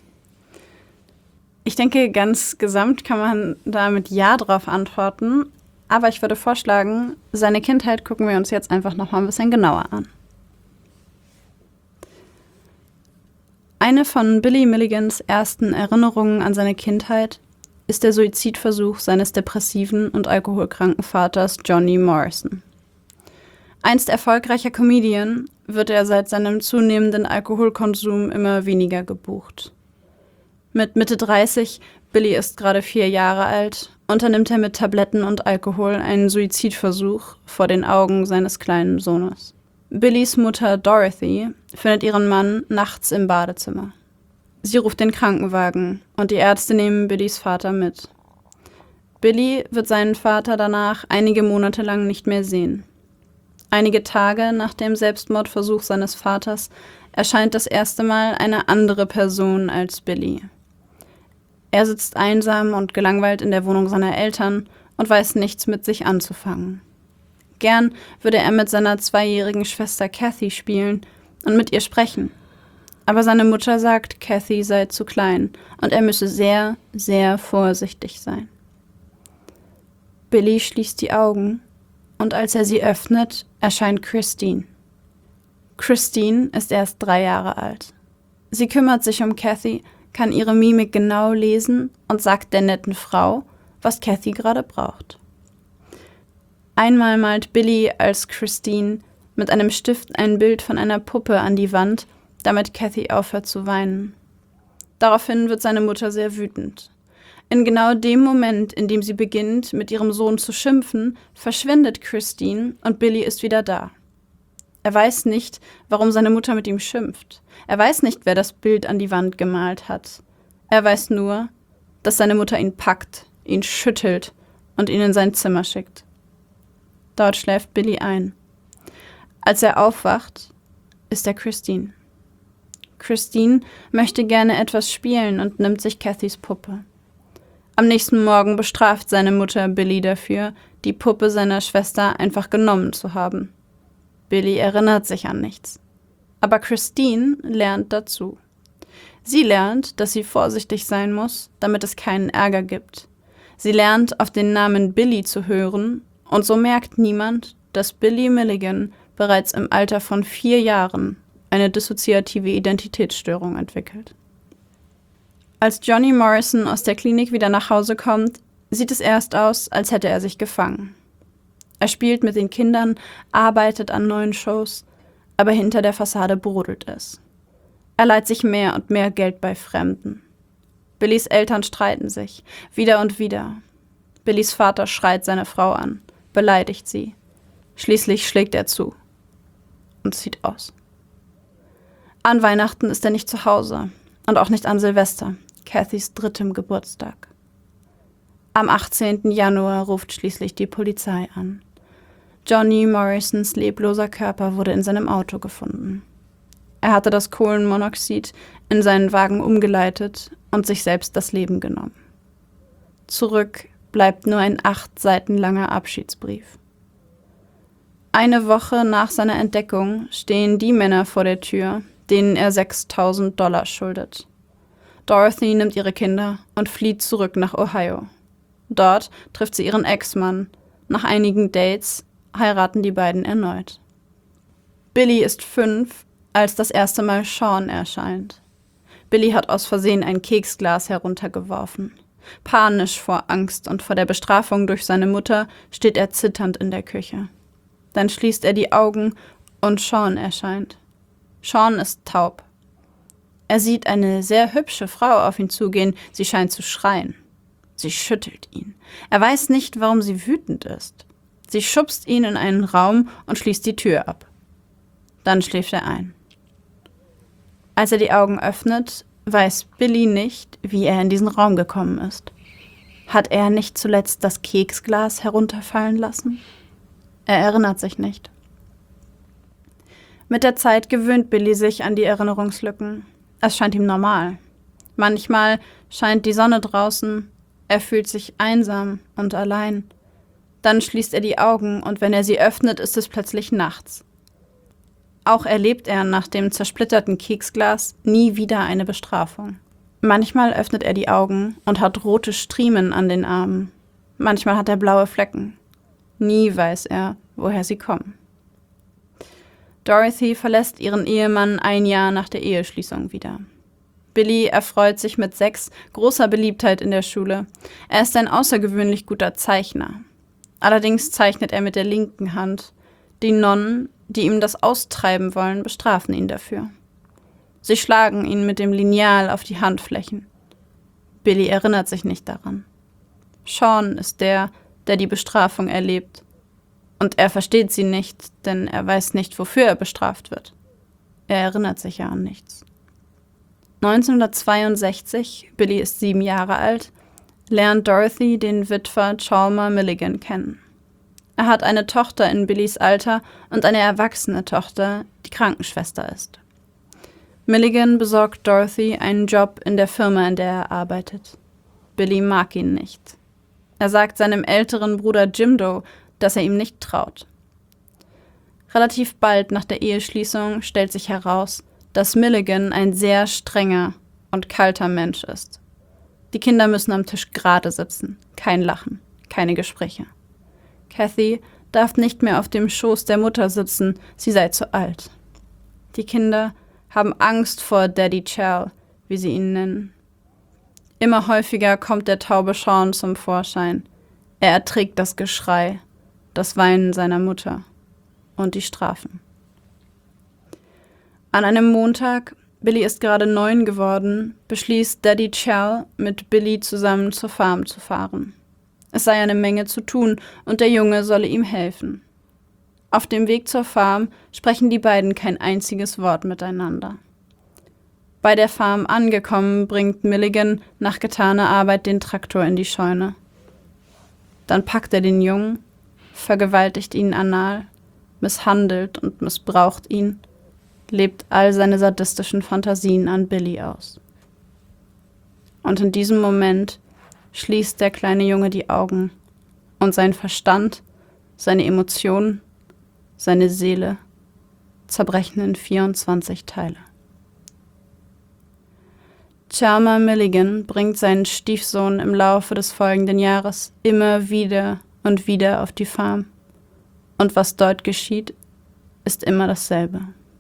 Ich denke, ganz gesamt kann man da mit Ja drauf antworten. Aber ich würde vorschlagen, seine Kindheit gucken wir uns jetzt einfach noch mal ein bisschen genauer an. Eine von Billy Milligans ersten Erinnerungen an seine Kindheit ist der Suizidversuch seines depressiven und alkoholkranken Vaters Johnny Morrison. Einst erfolgreicher Comedian, wird er seit seinem zunehmenden Alkoholkonsum immer weniger gebucht. Mit Mitte 30, Billy ist gerade 4 Jahre alt, unternimmt er mit Tabletten und Alkohol einen Suizidversuch vor den Augen seines kleinen Sohnes. Billys Mutter Dorothy findet ihren Mann nachts im Badezimmer. Sie ruft den Krankenwagen und die Ärzte nehmen Billys Vater mit. Billy wird seinen Vater danach einige Monate lang nicht mehr sehen. Einige Tage nach dem Selbstmordversuch seines Vaters erscheint das erste Mal eine andere Person als Billy. Er sitzt einsam und gelangweilt in der Wohnung seiner Eltern und weiß nichts mit sich anzufangen. Gern würde er mit seiner 2-jährigen Schwester Kathy spielen und mit ihr sprechen. Aber seine Mutter sagt, Kathy sei zu klein und er müsse sehr, sehr vorsichtig sein. Billy schließt die Augen und als er sie öffnet, erscheint Christine. Christine ist erst 3 Jahre alt. Sie kümmert sich um Kathy, kann ihre Mimik genau lesen und sagt der netten Frau, was Kathy gerade braucht. Einmal malt Billy als Christine mit einem Stift ein Bild von einer Puppe an die Wand, damit Kathy aufhört zu weinen. Daraufhin wird seine Mutter sehr wütend. In genau dem Moment, in dem sie beginnt, mit ihrem Sohn zu schimpfen, verschwindet Christine und Billy ist wieder da. Er weiß nicht, warum seine Mutter mit ihm schimpft. Er weiß nicht, wer das Bild an die Wand gemalt hat. Er weiß nur, dass seine Mutter ihn packt, ihn schüttelt und ihn in sein Zimmer schickt. Dort schläft Billy ein. Als er aufwacht, ist er Christine. Christine möchte gerne etwas spielen und nimmt sich Kathys Puppe. Am nächsten Morgen bestraft seine Mutter Billy dafür, die Puppe seiner Schwester einfach genommen zu haben. Billy erinnert sich an nichts. Aber Christine lernt dazu. Sie lernt, dass sie vorsichtig sein muss, damit es keinen Ärger gibt. Sie lernt, auf den Namen Billy zu hören und so merkt niemand, dass Billy Milligan bereits im Alter von 4 Jahren eine dissoziative Identitätsstörung entwickelt. Als Johnny Morrison aus der Klinik wieder nach Hause kommt, sieht es erst aus, als hätte er sich gefangen. Er spielt mit den Kindern, arbeitet an neuen Shows, aber hinter der Fassade brodelt es. Er leiht sich mehr und mehr Geld bei Fremden. Billys Eltern streiten sich, wieder und wieder. Billys Vater schreit seine Frau an, beleidigt sie. Schließlich schlägt er zu und zieht aus. An Weihnachten ist er nicht zu Hause und auch nicht an Silvester, Kathys 3. Geburtstag. Am 18. Januar ruft schließlich die Polizei an. Johnny Morrisons lebloser Körper wurde in seinem Auto gefunden. Er hatte das Kohlenmonoxid in seinen Wagen umgeleitet und sich selbst das Leben genommen. Zurück bleibt nur ein 8 Seiten langer Abschiedsbrief. Eine Woche nach seiner Entdeckung stehen die Männer vor der Tür, denen er $6.000 schuldet. Dorothy nimmt ihre Kinder und flieht zurück nach Ohio. Dort trifft sie ihren Ex-Mann. Nach einigen Dates heiraten die beiden erneut. Billy ist 5, als das erste Mal Sean erscheint. Billy hat aus Versehen ein Keksglas heruntergeworfen. Panisch vor Angst und vor der Bestrafung durch seine Mutter steht er zitternd in der Küche. Dann schließt er die Augen und Sean erscheint. Sean ist taub. Er sieht eine sehr hübsche Frau auf ihn zugehen, sie scheint zu schreien. Sie schüttelt ihn. Er weiß nicht, warum sie wütend ist. Sie schubst ihn in einen Raum und schließt die Tür ab. Dann schläft er ein. Als er die Augen öffnet, weiß Billy nicht, wie er in diesen Raum gekommen ist. Hat er nicht zuletzt das Keksglas herunterfallen lassen? Er erinnert sich nicht. Mit der Zeit gewöhnt Billy sich an die Erinnerungslücken. Es scheint ihm normal. Manchmal scheint die Sonne draußen, er fühlt sich einsam und allein. Dann schließt er die Augen und wenn er sie öffnet, ist es plötzlich nachts. Auch erlebt er nach dem zersplitterten Keksglas nie wieder eine Bestrafung. Manchmal öffnet er die Augen und hat rote Striemen an den Armen. Manchmal hat er blaue Flecken. Nie weiß er, woher sie kommen. Dorothy verlässt ihren Ehemann 1 Jahr nach der Eheschließung wieder. Billy erfreut sich mit 6 großer Beliebtheit in der Schule. Er ist ein außergewöhnlich guter Zeichner. Allerdings zeichnet er mit der linken Hand. Die Nonnen, die ihm das austreiben wollen, bestrafen ihn dafür. Sie schlagen ihn mit dem Lineal auf die Handflächen. Billy erinnert sich nicht daran. Sean ist der die Bestrafung erlebt. Und er versteht sie nicht, denn er weiß nicht, wofür er bestraft wird. Er erinnert sich ja an nichts. 1962, Billy ist 7 Jahre alt, lernt Dorothy den Witwer Chalmer Milligan kennen. Er hat eine Tochter in Billys Alter und eine erwachsene Tochter, die Krankenschwester ist. Milligan besorgt Dorothy einen Job in der Firma, in der er arbeitet. Billy mag ihn nicht. Er sagt seinem älteren Bruder Jimdo, dass er ihm nicht traut. Relativ bald nach der Eheschließung stellt sich heraus, dass Milligan ein sehr strenger und kalter Mensch ist. Die Kinder müssen am Tisch gerade sitzen, kein Lachen, keine Gespräche. Kathy darf nicht mehr auf dem Schoß der Mutter sitzen, sie sei zu alt. Die Kinder haben Angst vor Daddy Chal, wie sie ihn nennen. Immer häufiger kommt der taube Sean zum Vorschein. Er erträgt das Geschrei, das Weinen seiner Mutter und die Strafen. An einem Montag, Billy ist gerade 9 geworden, beschließt Daddy Chal, mit Billy zusammen zur Farm zu fahren. Es sei eine Menge zu tun und der Junge solle ihm helfen. Auf dem Weg zur Farm sprechen die beiden kein einziges Wort miteinander. Bei der Farm angekommen, bringt Milligan nach getaner Arbeit den Traktor in die Scheune. Dann packt er den Jungen, vergewaltigt ihn anal, misshandelt und missbraucht ihn, lebt all seine sadistischen Fantasien an Billy aus. Und in diesem Moment schließt der kleine Junge die Augen und sein Verstand, seine Emotionen, seine Seele zerbrechen in 24 Teile. Chalmer Milligan bringt seinen Stiefsohn im Laufe des folgenden Jahres immer wieder und wieder auf die Farm. Und was dort geschieht, ist immer dasselbe.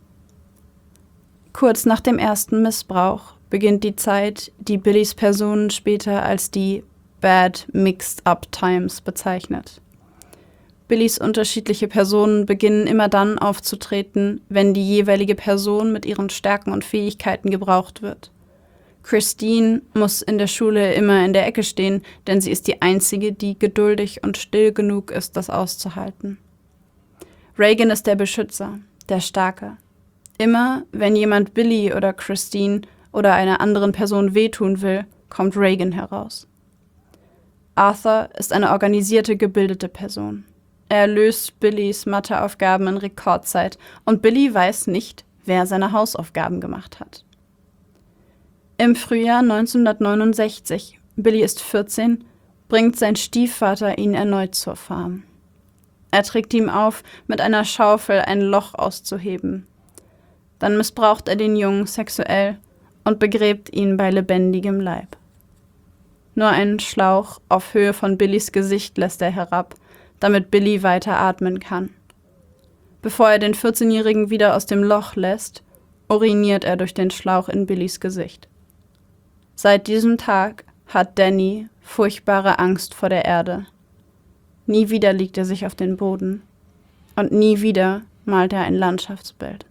Kurz nach dem ersten Missbrauch beginnt die Zeit, die Billys Person später als die Bad Mixed Up Times bezeichnet. Billys unterschiedliche Personen beginnen immer dann aufzutreten, wenn die jeweilige Person mit ihren Stärken und Fähigkeiten gebraucht wird. Christine muss in der Schule immer in der Ecke stehen, denn sie ist die Einzige, die geduldig und still genug ist, das auszuhalten. Reagan ist der Beschützer, der Starke. Immer, wenn jemand Billy oder Christine oder einer anderen Person wehtun will, kommt Reagan heraus. Arthur ist eine organisierte, gebildete Person. Er löst Billys Matheaufgaben in Rekordzeit und Billy weiß nicht, wer seine Hausaufgaben gemacht hat. Im Frühjahr 1969, Billy ist 14, bringt sein Stiefvater ihn erneut zur Farm. Er trägt ihm auf, mit einer Schaufel ein Loch auszuheben. Dann missbraucht er den Jungen sexuell und begräbt ihn bei lebendigem Leib. Nur einen Schlauch auf Höhe von Billys Gesicht lässt er herab, damit Billy weiter atmen kann. Bevor er den 14-Jährigen wieder aus dem Loch lässt, uriniert er durch den Schlauch in Billys Gesicht. Seit diesem Tag hat Danny furchtbare Angst vor der Erde. Nie wieder legt er sich auf den Boden und nie wieder malt er ein Landschaftsbild.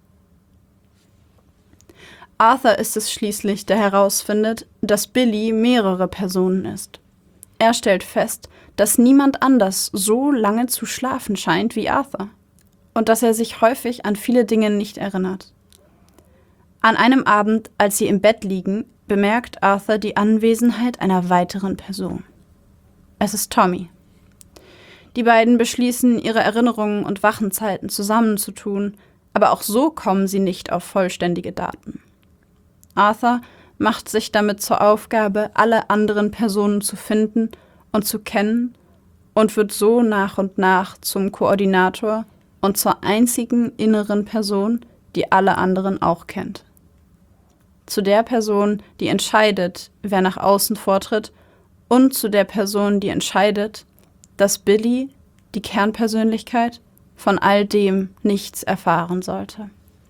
Arthur ist es schließlich, der herausfindet, dass Billy mehrere Personen ist. Er stellt fest, dass niemand anders so lange zu schlafen scheint wie Arthur und dass er sich häufig an viele Dinge nicht erinnert. An einem Abend, als sie im Bett liegen, bemerkt Arthur die Anwesenheit einer weiteren Person. Es ist Tommy. Die beiden beschließen, ihre Erinnerungen und Wachenzeiten zusammenzutun, aber auch so kommen sie nicht auf vollständige Daten. Arthur macht sich damit zur Aufgabe, alle anderen Personen zu finden und zu kennen und wird so nach und nach zum Koordinator und zur einzigen inneren Person, die alle anderen auch kennt. Zu der Person, die entscheidet, wer nach außen vortritt, und zu der Person, die entscheidet, dass Billy, die Kernpersönlichkeit, von all dem nichts erfahren sollte.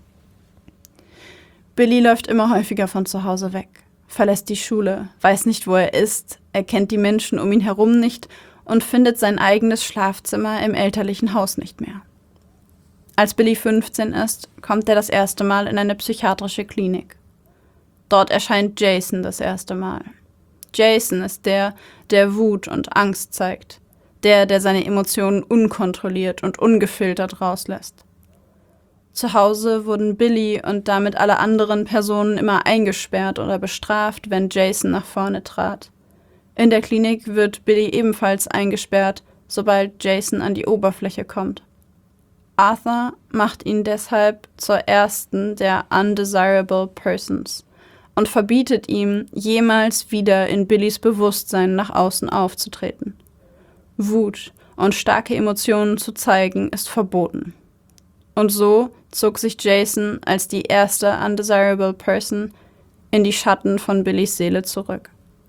Billy läuft immer häufiger von zu Hause weg, verlässt die Schule, weiß nicht, wo er ist, er kennt die Menschen um ihn herum nicht und findet sein eigenes Schlafzimmer im elterlichen Haus nicht mehr. Als Billy 15 ist, kommt er das erste Mal in eine psychiatrische Klinik. Dort erscheint Jason das erste Mal. Jason ist der, der Wut und Angst zeigt, der seine Emotionen unkontrolliert und ungefiltert rauslässt. Zu Hause wurden Billy und damit alle anderen Personen immer eingesperrt oder bestraft, wenn Jason nach vorne trat. In der Klinik wird Billy ebenfalls eingesperrt, sobald Jason an die Oberfläche kommt. Arthur macht ihn deshalb zur ersten der Undesirable Persons und verbietet ihm, jemals wieder in Billys Bewusstsein nach außen aufzutreten. Wut und starke Emotionen zu zeigen, ist verboten. Und so zog sich Jason als die erste Undesirable Person in die Schatten von Billys Seele zurück.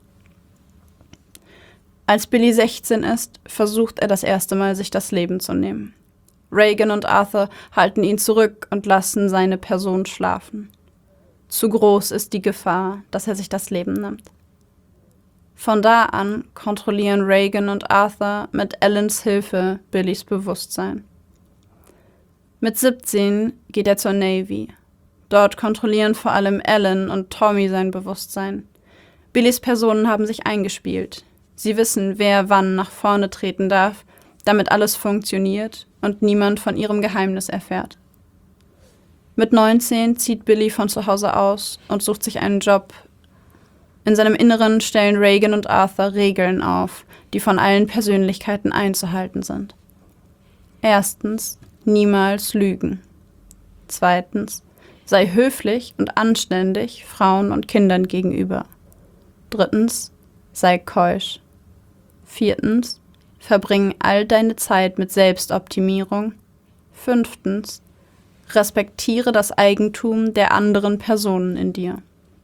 Als Billy 16 ist, versucht er das erste Mal, sich das Leben zu nehmen. Regan und Arthur halten ihn zurück und lassen seine Person schlafen. Zu groß ist die Gefahr, dass er sich das Leben nimmt. Von da an kontrollieren Regan und Arthur mit Ellens Hilfe Billys Bewusstsein. Mit 17 geht er zur Navy. Dort kontrollieren vor allem Ellen und Tommy sein Bewusstsein. Billys Personen haben sich eingespielt. Sie wissen, wer wann nach vorne treten darf, damit alles funktioniert und niemand von ihrem Geheimnis erfährt. Mit 19 zieht Billy von zu Hause aus und sucht sich einen Job. In seinem Inneren stellen Regan und Arthur Regeln auf, die von allen Persönlichkeiten einzuhalten sind. Erstens, niemals lügen. Zweitens, sei höflich und anständig Frauen und Kindern gegenüber. Drittens, sei keusch. Viertens, verbring all deine Zeit mit Selbstoptimierung. Fünftens, respektiere das Eigentum der anderen Personen in dir.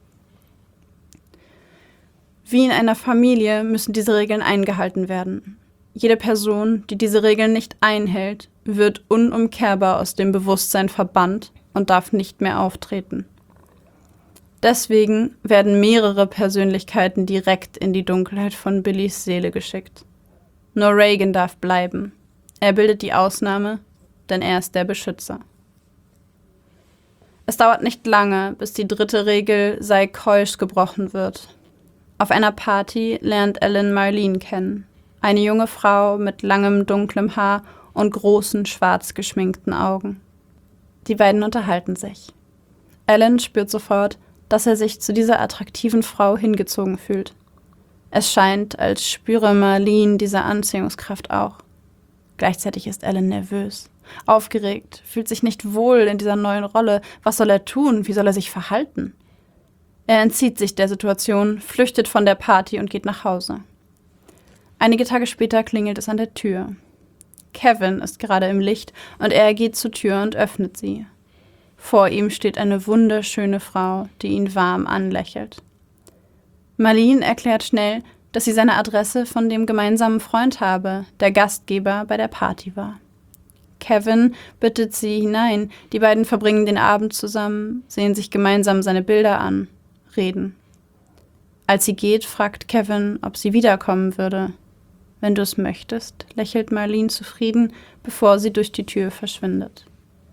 Wie in einer Familie müssen diese Regeln eingehalten werden. Jede Person, die diese Regeln nicht einhält, wird unumkehrbar aus dem Bewusstsein verbannt und darf nicht mehr auftreten. Deswegen werden mehrere Persönlichkeiten direkt in die Dunkelheit von Billys Seele geschickt. Nur Regan darf bleiben. Er bildet die Ausnahme, denn er ist der Beschützer. Es dauert nicht lange, bis die dritte Regel sei keusch gebrochen wird. Auf einer Party lernt Ellen Marlene kennen. Eine junge Frau mit langem, dunklem Haar und großen, schwarz geschminkten Augen. Die beiden unterhalten sich. Ellen spürt sofort, dass er sich zu dieser attraktiven Frau hingezogen fühlt. Es scheint, als spüre Marlene diese Anziehungskraft auch. Gleichzeitig ist Ellen nervös, aufgeregt, fühlt sich nicht wohl in dieser neuen Rolle. Was soll er tun? Wie soll er sich verhalten? Er entzieht sich der Situation, flüchtet von der Party und geht nach Hause. Einige Tage später klingelt es an der Tür. Kevin ist gerade im Licht und er geht zur Tür und öffnet sie. Vor ihm steht eine wunderschöne Frau, die ihn warm anlächelt. Marlene erklärt schnell, dass sie seine Adresse von dem gemeinsamen Freund habe, der Gastgeber bei der Party war. Kevin bittet sie hinein, die beiden verbringen den Abend zusammen, sehen sich gemeinsam seine Bilder an, reden. Als sie geht, fragt Kevin, ob sie wiederkommen würde. Wenn du es möchtest, lächelt Marlene zufrieden, bevor sie durch die Tür verschwindet.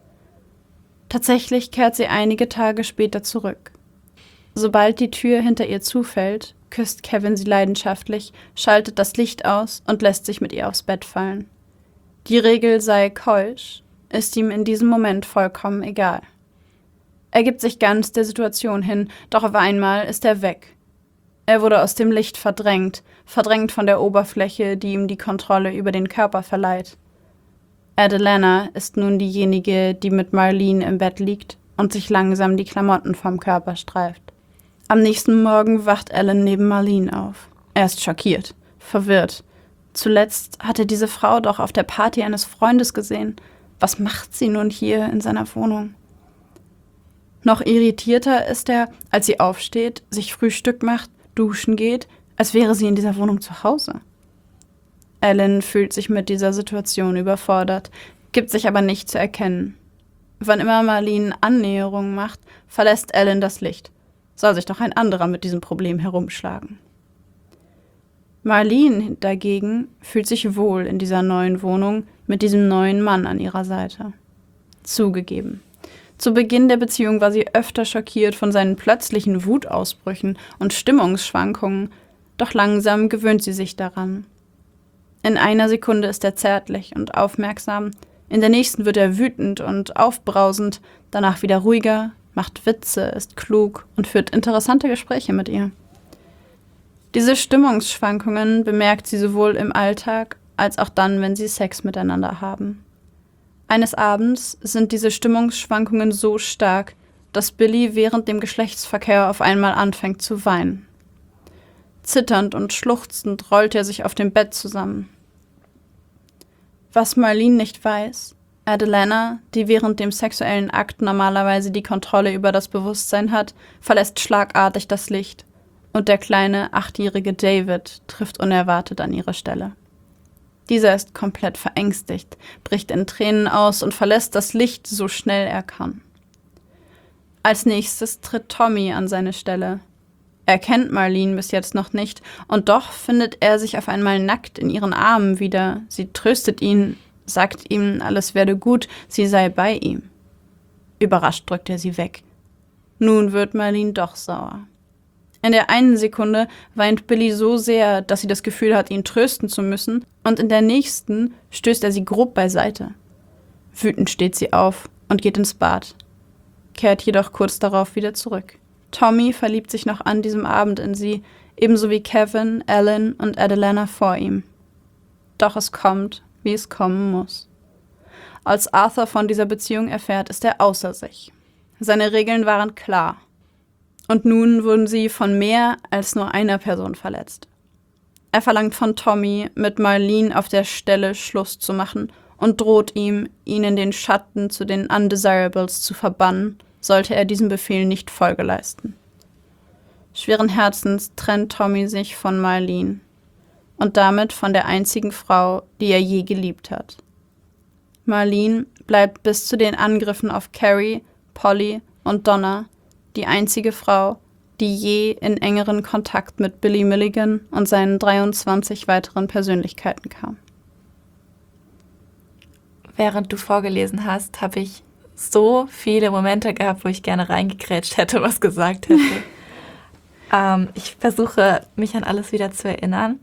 Tatsächlich kehrt sie einige Tage später zurück. Sobald die Tür hinter ihr zufällt, küsst Kevin sie leidenschaftlich, schaltet das Licht aus und lässt sich mit ihr aufs Bett fallen. Die Regel sei keusch, ist ihm in diesem Moment vollkommen egal. Er gibt sich ganz der Situation hin, doch auf einmal ist er weg. Er wurde aus dem Licht verdrängt von der Oberfläche, die ihm die Kontrolle über den Körper verleiht. Adelana ist nun diejenige, die mit Marlene im Bett liegt und sich langsam die Klamotten vom Körper streift. Am nächsten Morgen wacht Ellen neben Marlene auf. Er ist schockiert, verwirrt. Zuletzt hat er diese Frau doch auf der Party eines Freundes gesehen. Was macht sie nun hier in seiner Wohnung? Noch irritierter ist er, als sie aufsteht, sich Frühstück macht, duschen geht, als wäre sie in dieser Wohnung zu Hause. Ellen fühlt sich mit dieser Situation überfordert, gibt sich aber nicht zu erkennen. Wann immer Marlene Annäherungen macht, verlässt Ellen das Licht. Soll sich doch ein anderer mit diesem Problem herumschlagen. Marlene dagegen fühlt sich wohl in dieser neuen Wohnung mit diesem neuen Mann an ihrer Seite. Zugegeben. Zu Beginn der Beziehung war sie öfter schockiert von seinen plötzlichen Wutausbrüchen und Stimmungsschwankungen, doch langsam gewöhnt sie sich daran. In einer Sekunde ist er zärtlich und aufmerksam, in der nächsten wird er wütend und aufbrausend, danach wieder ruhiger, macht Witze, ist klug und führt interessante Gespräche mit ihr. Diese Stimmungsschwankungen bemerkt sie sowohl im Alltag als auch dann, wenn sie Sex miteinander haben. Eines Abends sind diese Stimmungsschwankungen so stark, dass Billy während dem Geschlechtsverkehr auf einmal anfängt zu weinen. Zitternd und schluchzend rollt er sich auf dem Bett zusammen. Was Marlene nicht weiß, Adelana, die während dem sexuellen Akt normalerweise die Kontrolle über das Bewusstsein hat, verlässt schlagartig das Licht und der kleine 8-jährige David trifft unerwartet an ihre Stelle. Dieser ist komplett verängstigt, bricht in Tränen aus und verlässt das Licht so schnell er kann. Als nächstes tritt Tommy an seine Stelle. Er kennt Marlene bis jetzt noch nicht und doch findet er sich auf einmal nackt in ihren Armen wieder. Sie tröstet ihn, sagt ihm, alles werde gut, sie sei bei ihm. Überrascht drückt er sie weg. Nun wird Marlene doch sauer. In der einen Sekunde weint Billy so sehr, dass sie das Gefühl hat, ihn trösten zu müssen, und in der nächsten stößt er sie grob beiseite. Wütend steht sie auf und geht ins Bad, kehrt jedoch kurz darauf wieder zurück. Tommy verliebt sich noch an diesem Abend in sie, ebenso wie Kevin, Alan und Adelana vor ihm. Doch es kommt, wie es kommen muss. Als Arthur von dieser Beziehung erfährt, ist er außer sich. Seine Regeln waren klar. Und nun wurden sie von mehr als nur einer Person verletzt. Er verlangt von Tommy, mit Marlene auf der Stelle Schluss zu machen und droht ihm, ihn in den Schatten zu den Undesirables zu verbannen, sollte er diesem Befehl nicht Folge leisten. Schweren Herzens trennt Tommy sich von Marlene und damit von der einzigen Frau, die er je geliebt hat. Marlene bleibt bis zu den Angriffen auf Carrie, Polly und Donna die einzige Frau, die je in engeren Kontakt mit Billy Milligan und seinen 23 weiteren Persönlichkeiten kam. Während du vorgelesen hast, habe ich so viele Momente gehabt, wo ich gerne reingekrätscht hätte, was gesagt hätte. Ich versuche, mich an alles wieder zu erinnern.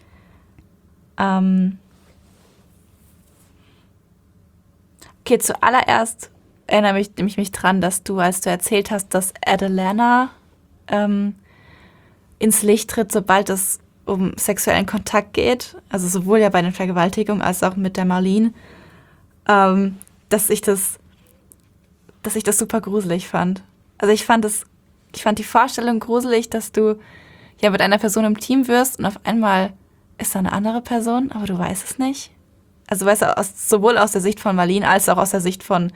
Okay, zuallererst erinnere mich dran, dass du, als du erzählt hast, dass Adelana ins Licht tritt, sobald es um sexuellen Kontakt geht, also sowohl ja bei den Vergewaltigungen als auch mit der Marlene, dass ich das super gruselig fand. Also ich fand die Vorstellung gruselig, dass du ja mit einer Person im Team wirst und auf einmal ist da eine andere Person, aber du weißt es nicht. Also weißt du, sowohl aus der Sicht von Marlene als auch aus der Sicht von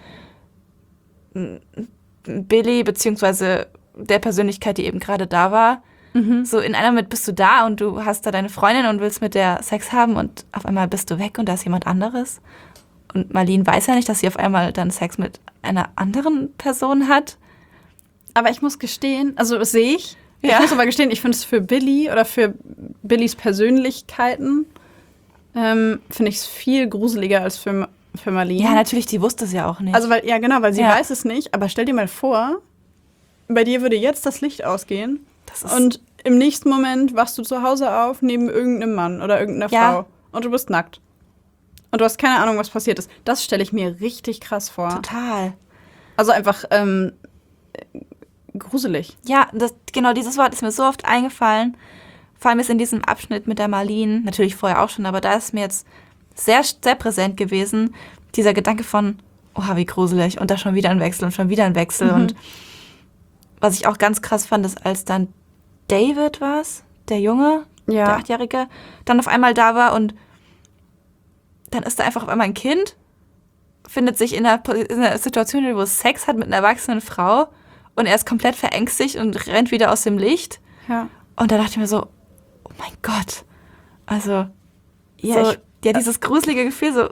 Billy, beziehungsweise der Persönlichkeit, die eben gerade da war. Mhm. So in einer Moment bist du da und du hast da deine Freundin und willst mit der Sex haben und auf einmal bist du weg und da ist jemand anderes. Und Marlene weiß ja nicht, dass sie auf einmal dann Sex mit einer anderen Person hat. Aber ich muss gestehen, also das sehe ich. Ja. Ich muss aber gestehen, ich finde es für Billy oder für Billys Persönlichkeiten finde ich es viel gruseliger als für Marlene. Ja, natürlich, die wusste es ja auch nicht. Also, weil sie weiß es nicht, aber stell dir mal vor, bei dir würde jetzt das Licht ausgehen und im nächsten Moment wachst du zu Hause auf neben irgendeinem Mann oder irgendeiner Frau und du bist nackt. Und du hast keine Ahnung, was passiert ist. Das stelle ich mir richtig krass vor. Total. Also einfach gruselig. Ja, genau dieses Wort ist mir so oft eingefallen. Vor allem ist in diesem Abschnitt mit der Marlene, natürlich vorher auch schon, aber da ist mir jetzt sehr, sehr präsent gewesen, dieser Gedanke von, oha, wie gruselig, und da schon wieder ein Wechsel und schon wieder ein Wechsel. Und was ich auch ganz krass fand, ist, als dann David war's, der Junge, der 8-Jährige, dann auf einmal da war und dann ist da einfach auf einmal ein Kind, findet sich in einer Situation, wo es Sex hat mit einer erwachsenen Frau und er ist komplett verängstigt und rennt wieder aus dem Licht. Ja. Und da dachte ich mir so, oh mein Gott. Also, dieses gruselige Gefühl, so,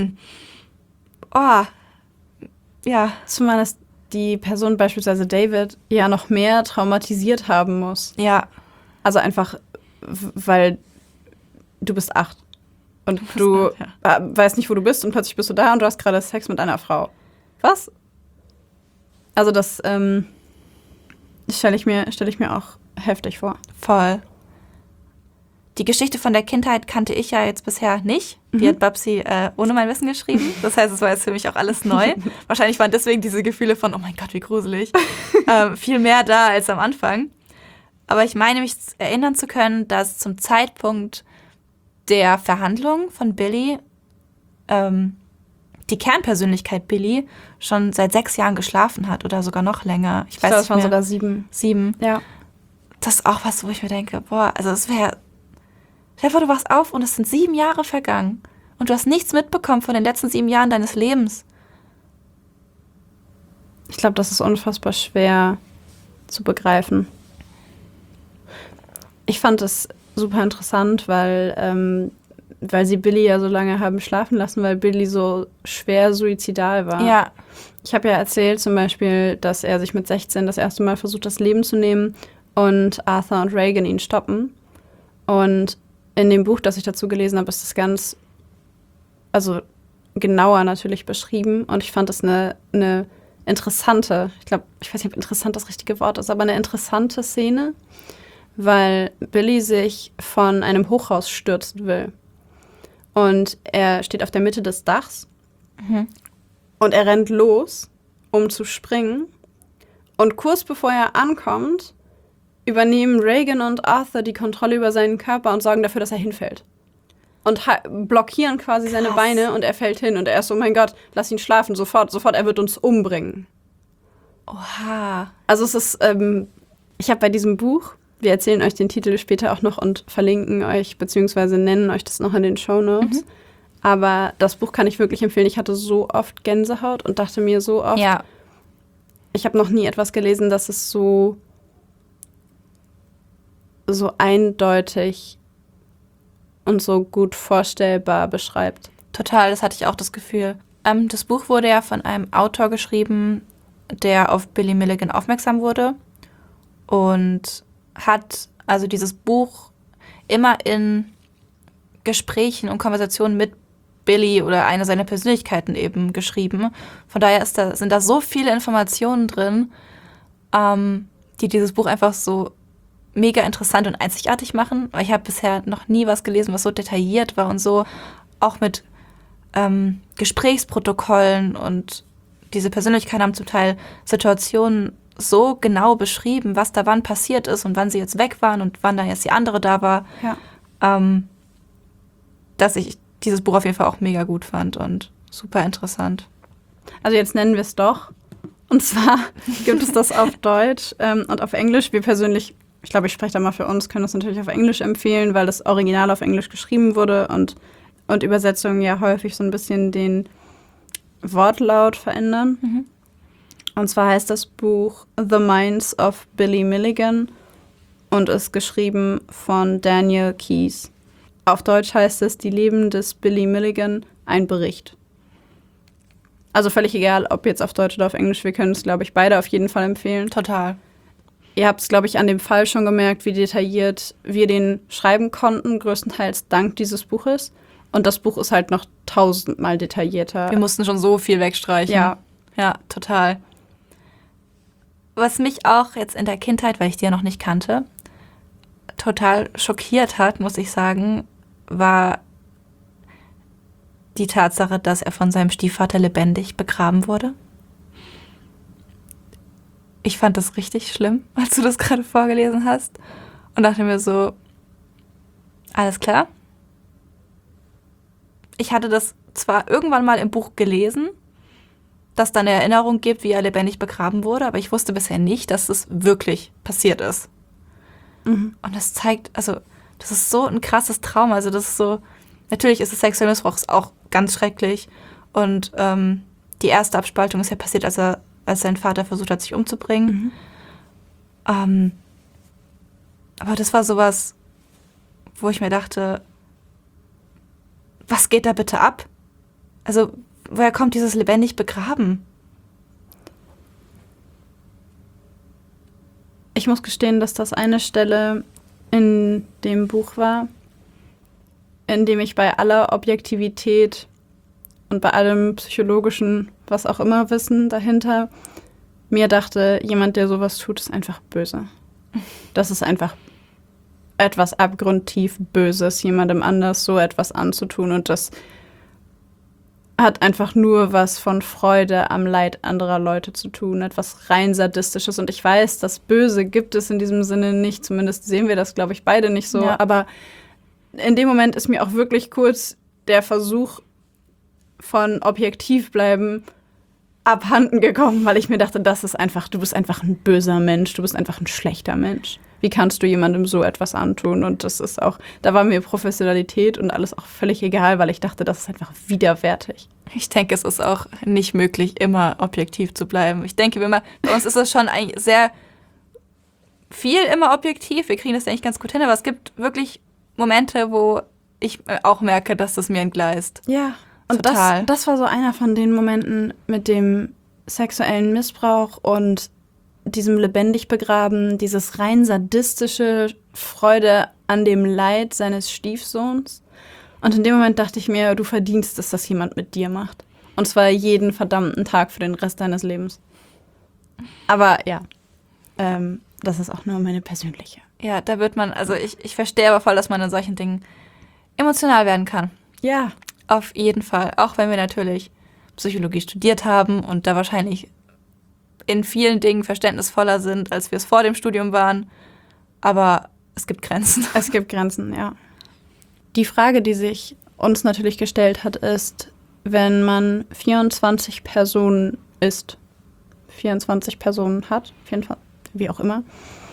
Zumal es die Person, beispielsweise David, ja noch mehr traumatisiert haben muss. Ja. Also einfach, weil du bist 8 und du weißt nicht, wo du bist und plötzlich bist du da und du hast gerade Sex mit einer Frau. Was? Also das stelle ich mir auch heftig vor. Voll. Die Geschichte von der Kindheit kannte ich ja jetzt bisher nicht. Die hat Babsi ohne mein Wissen geschrieben. Das heißt, es war jetzt für mich auch alles neu. Wahrscheinlich waren deswegen diese Gefühle von, oh mein Gott, wie gruselig, viel mehr da als am Anfang. Aber ich meine, mich erinnern zu können, dass zum Zeitpunkt der Verhandlung von Billy die Kernpersönlichkeit Billy schon seit 6 Jahren geschlafen hat oder sogar noch länger. Ich weiß glaube, nicht es waren mehr. sogar 7. 7. Ja. Das ist auch was, wo ich mir denke, boah, also es wäre... Stell dir vor, du wachst auf und es sind 7 Jahre vergangen und du hast nichts mitbekommen von den letzten 7 Jahren deines Lebens. Ich glaube, das ist unfassbar schwer zu begreifen. Ich fand es super interessant, weil sie Billy ja so lange haben schlafen lassen, weil Billy so schwer suizidal war. Ja. Ich habe ja erzählt zum Beispiel, dass er sich mit 16 das erste Mal versucht, das Leben zu nehmen und Arthur und Regan ihn stoppen. Und in dem Buch, das ich dazu gelesen habe, ist das ganz, also genauer natürlich beschrieben. Und ich fand das eine interessante, ich weiß nicht, ob interessant das richtige Wort ist, aber eine interessante Szene, weil Billy sich von einem Hochhaus stürzen will. Und er steht auf der Mitte des Dachs und er rennt los, um zu springen. Und kurz bevor er ankommt, übernehmen Regan und Arthur die Kontrolle über seinen Körper und sorgen dafür, dass er hinfällt. Und blockieren quasi seine Beine und er fällt hin. Und er ist so, oh mein Gott, lass ihn schlafen, sofort, er wird uns umbringen. Oha. Also es ist, ich habe bei diesem Buch, wir erzählen euch den Titel später auch noch und verlinken euch, beziehungsweise nennen euch das noch in den Shownotes. Aber das Buch kann ich wirklich empfehlen. Ich hatte so oft Gänsehaut und dachte mir so oft, ich habe noch nie etwas gelesen, das es so eindeutig und so gut vorstellbar beschreibt. Total, das hatte ich auch das Gefühl. Das Buch wurde ja von einem Autor geschrieben, der auf Billy Milligan aufmerksam wurde und hat also dieses Buch immer in Gesprächen und Konversationen mit Billy oder einer seiner Persönlichkeiten eben geschrieben. Von daher sind da so viele Informationen drin, die dieses Buch einfach so mega interessant und einzigartig machen. Ich habe bisher noch nie was gelesen, was so detailliert war und so auch mit Gesprächsprotokollen, und diese Persönlichkeiten haben zum Teil Situationen so genau beschrieben, was da wann passiert ist und wann sie jetzt weg waren und wann dann jetzt die andere da war, dass ich dieses Buch auf jeden Fall auch mega gut fand und super interessant. Also jetzt nennen wir es doch. Und zwar gibt es das auf Deutsch und auf Englisch. Wir persönlich, ich glaube, ich spreche da mal für uns, können das natürlich auf Englisch empfehlen, weil das Original auf Englisch geschrieben wurde und Übersetzungen ja häufig so ein bisschen den Wortlaut verändern. Und zwar heißt das Buch The Minds of Billy Milligan und ist geschrieben von Daniel Keyes. Auf Deutsch heißt es Die Leben des Billy Milligan, ein Bericht. Also völlig egal, ob jetzt auf Deutsch oder auf Englisch, wir können es, glaube ich, beide auf jeden Fall empfehlen. Total. Ihr habt es, glaube ich, an dem Fall schon gemerkt, wie detailliert wir den schreiben konnten, größtenteils dank dieses Buches. Und das Buch ist halt noch 1000-mal detaillierter. Wir mussten schon so viel wegstreichen. Ja, total. Was mich auch jetzt in der Kindheit, weil ich die ja noch nicht kannte, total schockiert hat, muss ich sagen, war die Tatsache, dass er von seinem Stiefvater lebendig begraben wurde. Ich fand das richtig schlimm, als du das gerade vorgelesen hast. Und dachte mir so, alles klar. Ich hatte das zwar irgendwann mal im Buch gelesen, dass da eine Erinnerung gibt, wie er lebendig begraben wurde, aber ich wusste bisher nicht, dass das wirklich passiert ist. Und das zeigt, also das ist so ein krasses Trauma. Also das ist so, natürlich ist es sexueller Missbrauch auch ganz schrecklich. Und die erste Abspaltung ist ja passiert, als sein Vater versucht hat, sich umzubringen. Aber das war sowas, wo ich mir dachte, was geht da bitte ab? Also, woher kommt dieses lebendig begraben? Ich muss gestehen, dass das eine Stelle in dem Buch war, in dem ich bei aller Objektivität und bei allem psychologischen, was auch immer, Wissen dahinter, mir dachte, jemand, der sowas tut, ist einfach böse. Das ist einfach etwas abgrundtief Böses, jemandem anders so etwas anzutun. Und das hat einfach nur was von Freude am Leid anderer Leute zu tun, etwas rein Sadistisches. Und ich weiß, das Böse gibt es in diesem Sinne nicht. Zumindest sehen wir das, glaube ich, beide nicht so. Ja. Aber in dem Moment ist mir auch wirklich kurz der Versuch von objektiv bleiben abhanden gekommen, weil ich mir dachte, du bist einfach ein böser Mensch, du bist einfach ein schlechter Mensch. Wie kannst du jemandem so etwas antun? Und das ist auch, da war mir Professionalität und alles auch völlig egal, weil ich dachte, das ist einfach widerwärtig. Ich denke, es ist auch nicht möglich, immer objektiv zu bleiben. Ich denke, bei uns ist es schon eigentlich sehr viel immer objektiv. Wir kriegen das eigentlich ganz gut hin, aber es gibt wirklich Momente, wo ich auch merke, dass das mir entgleist. Ja, und total. Das war so einer von den Momenten mit dem sexuellen Missbrauch und diesem lebendig begraben, dieses rein sadistische Freude an dem Leid seines Stiefsohns. Und in dem Moment dachte ich mir, du verdienst es, dass jemand mit dir macht. Und zwar jeden verdammten Tag für den Rest deines Lebens. Aber ja, das ist auch nur meine persönliche. Ja, da wird man, also ich verstehe aber voll, dass man in solchen Dingen emotional werden kann. Ja. Auf jeden Fall. Auch wenn wir natürlich Psychologie studiert haben und da wahrscheinlich in vielen Dingen verständnisvoller sind, als wir es vor dem Studium waren. Aber es gibt Grenzen. Es gibt Grenzen, ja. Die Frage, die sich uns natürlich gestellt hat, ist, wenn man 24 Personen ist, 24 Personen hat, 24, wie auch immer,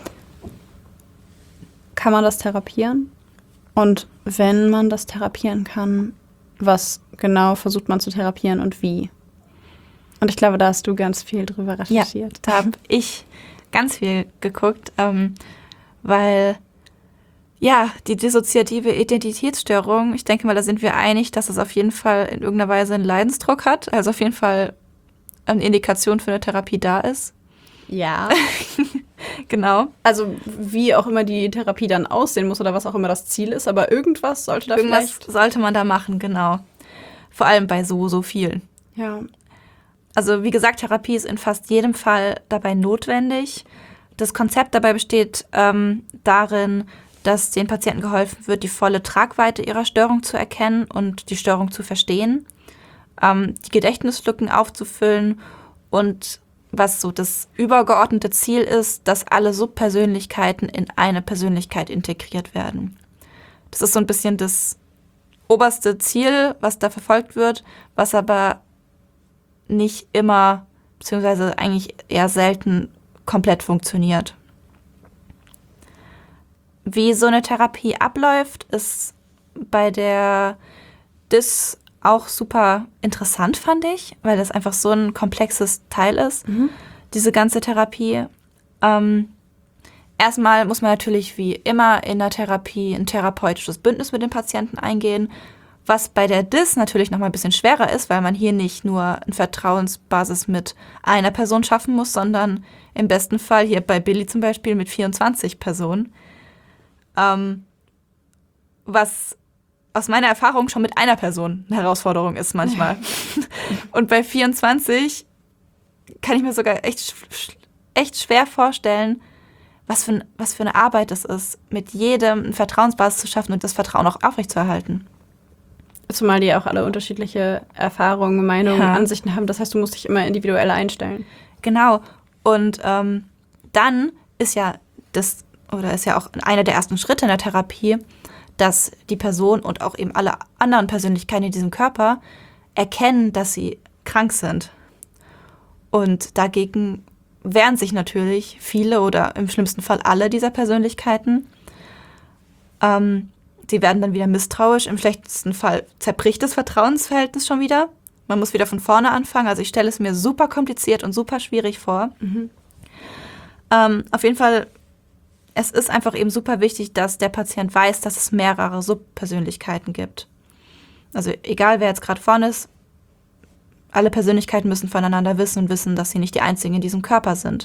kann man das therapieren? Und wenn man das therapieren kann, was genau versucht man zu therapieren und wie? Und ich glaube, da hast du ganz viel drüber recherchiert. Ja, da habe ich ganz viel geguckt, weil ja, die dissoziative Identitätsstörung, ich denke mal, da sind wir einig, dass es auf jeden Fall in irgendeiner Weise einen Leidensdruck hat, also auf jeden Fall eine Indikation für eine Therapie da ist. Ja. Genau. Also wie auch immer die Therapie dann aussehen muss oder was auch immer das Ziel ist, aber irgendwas sollte da vielleicht... sollte man da machen, genau. Vor allem bei so vielen. Ja. Also wie gesagt, Therapie ist in fast jedem Fall dabei notwendig. Das Konzept dabei besteht darin, dass den Patienten geholfen wird, die volle Tragweite ihrer Störung zu erkennen und die Störung zu verstehen, die Gedächtnislücken aufzufüllen und was so das übergeordnete Ziel ist, dass alle Subpersönlichkeiten in eine Persönlichkeit integriert werden. Das ist so ein bisschen das oberste Ziel, was da verfolgt wird, was aber nicht immer, beziehungsweise eigentlich eher selten komplett funktioniert. Wie so eine Therapie abläuft, ist bei der DIS auch super interessant, fand ich, weil das einfach so ein komplexes Teil ist, diese ganze Therapie. Erstmal muss man natürlich wie immer in der Therapie ein therapeutisches Bündnis mit dem Patienten eingehen, was bei der DIS natürlich noch mal ein bisschen schwerer ist, weil man hier nicht nur eine Vertrauensbasis mit einer Person schaffen muss, sondern im besten Fall hier bei Billy zum Beispiel mit 24 Personen. Was aus meiner Erfahrung schon mit einer Person eine Herausforderung ist manchmal. Und bei 24 kann ich mir sogar echt schwer vorstellen, was für eine Arbeit es ist, mit jedem eine Vertrauensbasis zu schaffen und das Vertrauen auch aufrechtzuerhalten. Zumal die auch alle unterschiedliche Erfahrungen, Meinungen, Ansichten haben. Das heißt, du musst dich immer individuell einstellen. Genau. Und dann ist ja auch einer der ersten Schritte in der Therapie, dass die Person und auch eben alle anderen Persönlichkeiten in diesem Körper erkennen, dass sie krank sind. Und dagegen wehren sich natürlich viele oder im schlimmsten Fall alle dieser Persönlichkeiten. Sie werden dann wieder misstrauisch. Im schlechtesten Fall zerbricht das Vertrauensverhältnis schon wieder. Man muss wieder von vorne anfangen. Also ich stelle es mir super kompliziert und super schwierig vor. Auf jeden Fall, es ist einfach eben super wichtig, dass der Patient weiß, dass es mehrere Subpersönlichkeiten gibt. Also egal, wer jetzt gerade vorne ist, alle Persönlichkeiten müssen voneinander wissen und wissen, dass sie nicht die einzigen in diesem Körper sind.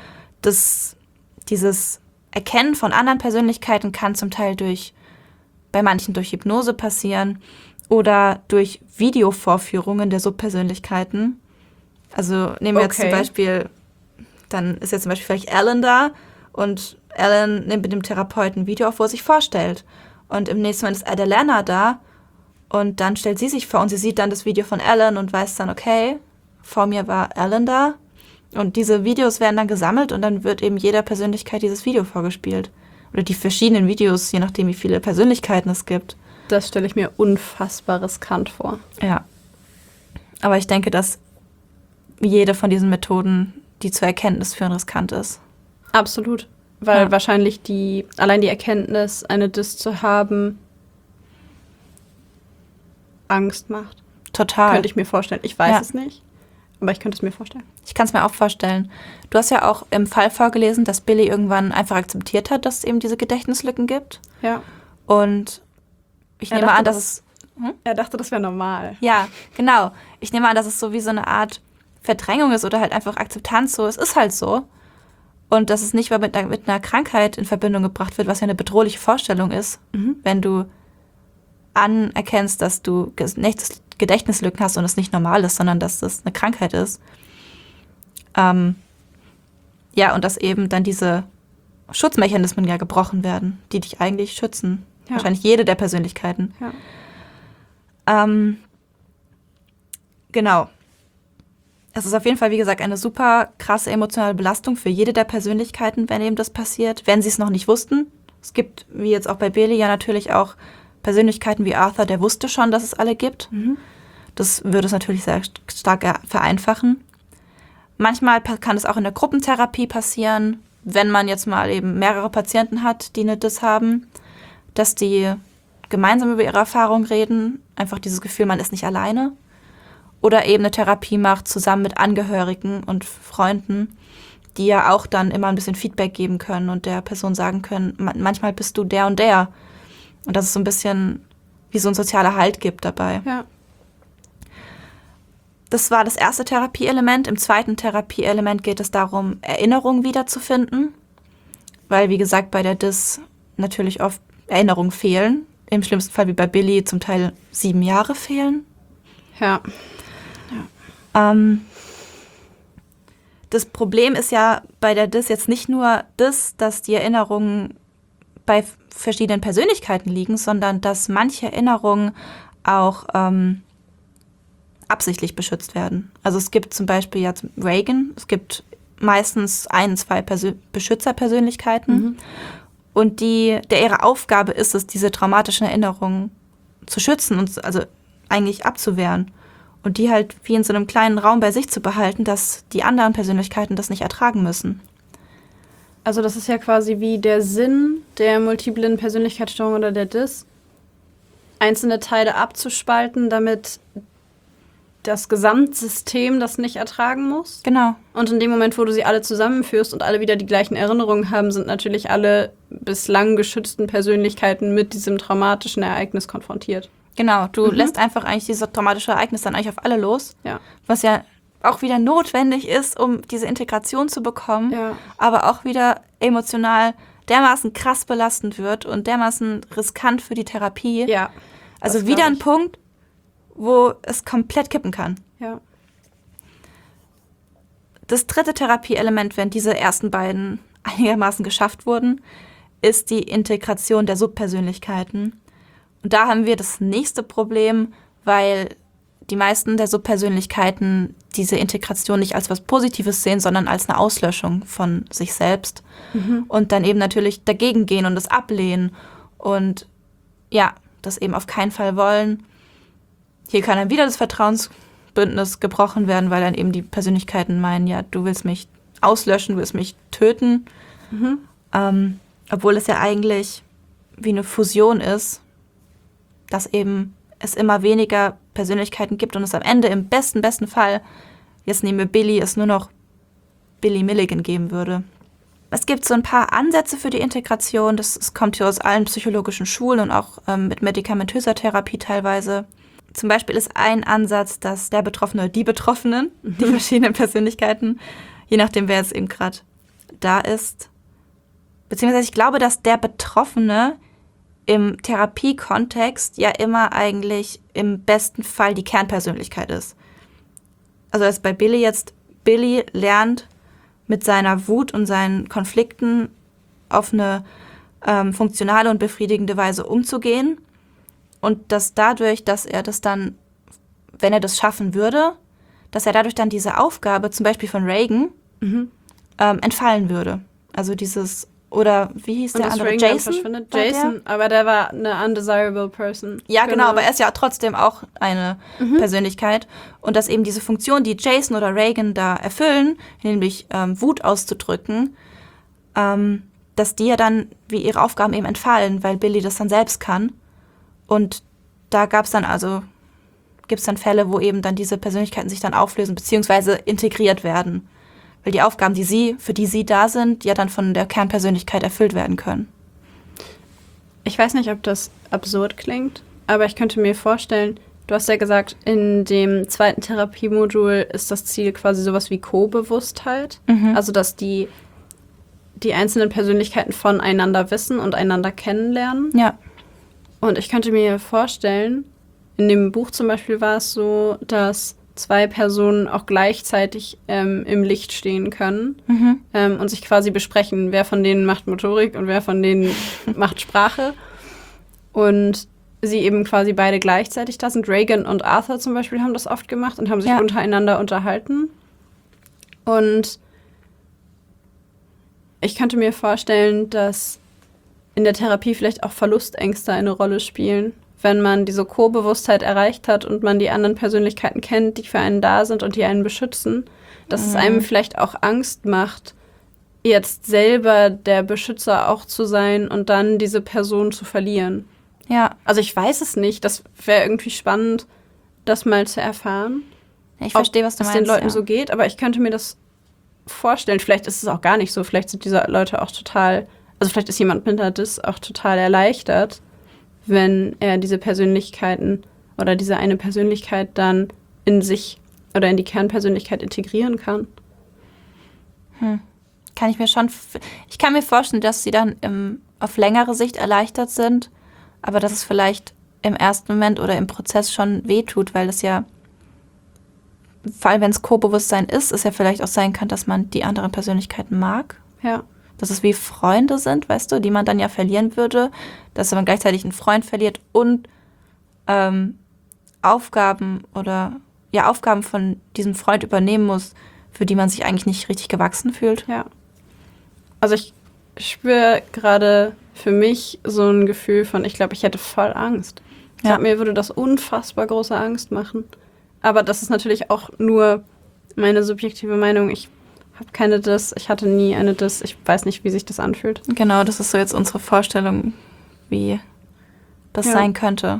Dieses Erkennen von anderen Persönlichkeiten kann zum Teil bei manchen durch Hypnose passieren oder durch Videovorführungen der Subpersönlichkeiten. Also nehmen wir jetzt zum Beispiel, dann ist jetzt zum Beispiel vielleicht Alan da und Alan nimmt mit dem Therapeuten ein Video auf, wo er sich vorstellt. Und im nächsten Moment ist Adelana da und dann stellt sie sich vor und sie sieht dann das Video von Alan und weiß dann, okay, vor mir war Alan da. Und diese Videos werden dann gesammelt und dann wird eben jeder Persönlichkeit dieses Video vorgespielt. Oder die verschiedenen Videos, je nachdem, wie viele Persönlichkeiten es gibt. Das stelle ich mir unfassbar riskant vor. Ja. Aber ich denke, dass jede von diesen Methoden, die zur Erkenntnis führen, riskant ist. Absolut. Weil wahrscheinlich allein die Erkenntnis, eine Dis zu haben, Angst macht. Total. Könnte ich mir vorstellen. Ich weiß es nicht, aber ich könnte es mir vorstellen. Ich kann es mir auch vorstellen. Du hast ja auch im Fall vorgelesen, dass Billy irgendwann einfach akzeptiert hat, dass es eben diese Gedächtnislücken gibt. Ja. Und ich nehme an, dass es... Er dachte, das wäre normal. Ja, genau. Ich nehme an, dass es so wie so eine Art Verdrängung ist oder halt einfach Akzeptanz so. Es ist halt so. Und dass es nicht mit einer Krankheit in Verbindung gebracht wird, was ja eine bedrohliche Vorstellung ist, wenn du anerkennst, dass du Gedächtnislücken hast und es nicht normal ist, sondern dass das eine Krankheit ist. Ja, und dass eben dann diese Schutzmechanismen ja gebrochen werden, die dich eigentlich schützen. Ja. Wahrscheinlich jede der Persönlichkeiten. Ja. Genau. Es ist auf jeden Fall, wie gesagt, eine super krasse emotionale Belastung für jede der Persönlichkeiten, wenn eben das passiert, wenn sie es noch nicht wussten. Es gibt, wie jetzt auch bei Billy, ja natürlich auch Persönlichkeiten wie Arthur, der wusste schon, dass es alle gibt. Das würde es natürlich sehr stark vereinfachen. Manchmal kann es auch in der Gruppentherapie passieren, wenn man jetzt mal eben mehrere Patienten hat, die eine Dis haben, dass die gemeinsam über ihre Erfahrungen reden, einfach dieses Gefühl, man ist nicht alleine. Oder eben eine Therapie macht, zusammen mit Angehörigen und Freunden, die ja auch dann immer ein bisschen Feedback geben können und der Person sagen können, manchmal bist du der und der. Und dass es so ein bisschen wie so ein sozialer Halt gibt dabei. Ja. Das war das erste Therapieelement. Im zweiten Therapieelement geht es darum, Erinnerungen wiederzufinden. Weil, wie gesagt, bei der Dis natürlich oft Erinnerungen fehlen. Im schlimmsten Fall wie bei Billy zum Teil 7 Jahre fehlen. Ja. Das Problem ist ja bei der Dis jetzt nicht nur das, dass die Erinnerungen bei verschiedenen Persönlichkeiten liegen, sondern dass manche Erinnerungen auch absichtlich beschützt werden. Also es gibt zum Beispiel jetzt Reagan, es gibt meistens 1, 2 Beschützerpersönlichkeiten und ihre Aufgabe ist es, diese traumatischen Erinnerungen zu schützen und also eigentlich abzuwehren. Und die halt wie in so einem kleinen Raum bei sich zu behalten, dass die anderen Persönlichkeiten das nicht ertragen müssen. Also das ist ja quasi wie der Sinn der multiplen Persönlichkeitsstörung oder der Dis, einzelne Teile abzuspalten, damit das Gesamtsystem das nicht ertragen muss. Genau. Und in dem Moment, wo du sie alle zusammenführst und alle wieder die gleichen Erinnerungen haben, sind natürlich alle bislang geschützten Persönlichkeiten mit diesem traumatischen Ereignis konfrontiert. Genau, du lässt einfach eigentlich dieses traumatische Ereignis dann eigentlich auf alle los, was ja auch wieder notwendig ist, um diese Integration zu bekommen, aber auch wieder emotional dermaßen krass belastend wird und dermaßen riskant für die Therapie. Ja. Also wieder ein Punkt, wo es komplett kippen kann. Ja. Das dritte Therapieelement, wenn diese ersten beiden einigermaßen geschafft wurden, ist die Integration der Subpersönlichkeiten. Und da haben wir das nächste Problem, weil die meisten der Subpersönlichkeiten diese Integration nicht als was Positives sehen, sondern als eine Auslöschung von sich selbst. Und dann eben natürlich dagegen gehen und das ablehnen und ja, das eben auf keinen Fall wollen. Hier kann dann wieder das Vertrauensbündnis gebrochen werden, weil dann eben die Persönlichkeiten meinen, ja, du willst mich auslöschen, du willst mich töten. Obwohl es ja eigentlich wie eine Fusion ist, dass eben es immer weniger Persönlichkeiten gibt und es am Ende im besten Fall, jetzt nehmen wir Billy, es nur noch Billy Milligan geben würde. Es gibt so ein paar Ansätze für die Integration, das kommt hier aus allen psychologischen Schulen und auch mit medikamentöser Therapie teilweise. Zum Beispiel ist ein Ansatz, dass der Betroffene, die Betroffenen, die verschiedenen Persönlichkeiten, je nachdem wer jetzt eben gerade da ist, beziehungsweise ich glaube, dass der Betroffene im Therapiekontext ja immer eigentlich im besten Fall die Kernpersönlichkeit ist. Also als bei Billy lernt mit seiner Wut und seinen Konflikten auf eine funktionale und befriedigende Weise umzugehen. Und dass dadurch, dass er das dann, wenn er das schaffen würde, dass er dadurch dann diese Aufgabe, zum Beispiel von Reagan, entfallen würde. Also dieses, oder wie hieß der andere? Jason? Jason, aber der war eine undesirable person. Ja, genau, aber er ist ja trotzdem auch eine Persönlichkeit. Und dass eben diese Funktion, die Jason oder Reagan da erfüllen, nämlich Wut auszudrücken, dass die ja dann wie ihre Aufgaben eben entfallen, weil Billy das dann selbst kann. Und da gibt's dann Fälle, wo eben dann diese Persönlichkeiten sich dann auflösen beziehungsweise integriert werden. Weil die Aufgaben, für die sie da sind, ja dann von der Kernpersönlichkeit erfüllt werden können. Ich weiß nicht, ob das absurd klingt, aber ich könnte mir vorstellen, du hast ja gesagt, in dem 2. Therapiemodul ist das Ziel quasi sowas wie Co-Bewusstheit. Also, dass die einzelnen Persönlichkeiten voneinander wissen und einander kennenlernen. Ja. Und ich könnte mir vorstellen, in dem Buch zum Beispiel war es so, dass 2 Personen auch gleichzeitig im Licht stehen können und sich quasi besprechen, wer von denen macht Motorik und wer von denen macht Sprache. Und sie eben quasi beide gleichzeitig da sind. Reagan und Arthur zum Beispiel haben das oft gemacht und haben sich untereinander unterhalten. Und ich könnte mir vorstellen, dass in der Therapie vielleicht auch Verlustängste eine Rolle spielen. Wenn man diese Co-Bewusstheit erreicht hat und man die anderen Persönlichkeiten kennt, die für einen da sind und die einen beschützen, dass es einem vielleicht auch Angst macht, jetzt selber der Beschützer auch zu sein und dann diese Person zu verlieren. Ja. Also ich weiß es nicht. Das wäre irgendwie spannend, das mal zu erfahren. Ich verstehe, was du meinst. Ob es den Leuten so geht, aber ich könnte mir das vorstellen. Vielleicht ist es auch gar nicht so. Vielleicht sind diese Leute auch vielleicht ist jemand mit einer Dis auch total erleichtert, wenn er diese Persönlichkeiten oder diese eine Persönlichkeit dann in sich oder in die Kernpersönlichkeit integrieren kann. Ich kann mir vorstellen, dass sie dann auf längere Sicht erleichtert sind, aber dass es vielleicht im ersten Moment oder im Prozess schon wehtut, weil das ja, vor allem wenn es Co-Bewusstsein ist, es ja vielleicht auch sein kann, dass man die anderen Persönlichkeiten mag. Ja. Dass es wie Freunde sind, weißt du, die man dann ja verlieren würde, dass man gleichzeitig einen Freund verliert und Aufgaben von diesem Freund übernehmen muss, für die man sich eigentlich nicht richtig gewachsen fühlt. Ja. Also ich spüre gerade für mich so ein Gefühl von, ich glaube, ich hätte voll Angst. Ich glaube, mir würde das unfassbar große Angst machen. Aber das ist natürlich auch nur meine subjektive Meinung. Ich habe keine Dis, ich hatte nie eine Dis, ich weiß nicht, wie sich das anfühlt. Genau, das ist so jetzt unsere Vorstellung, wie das sein könnte.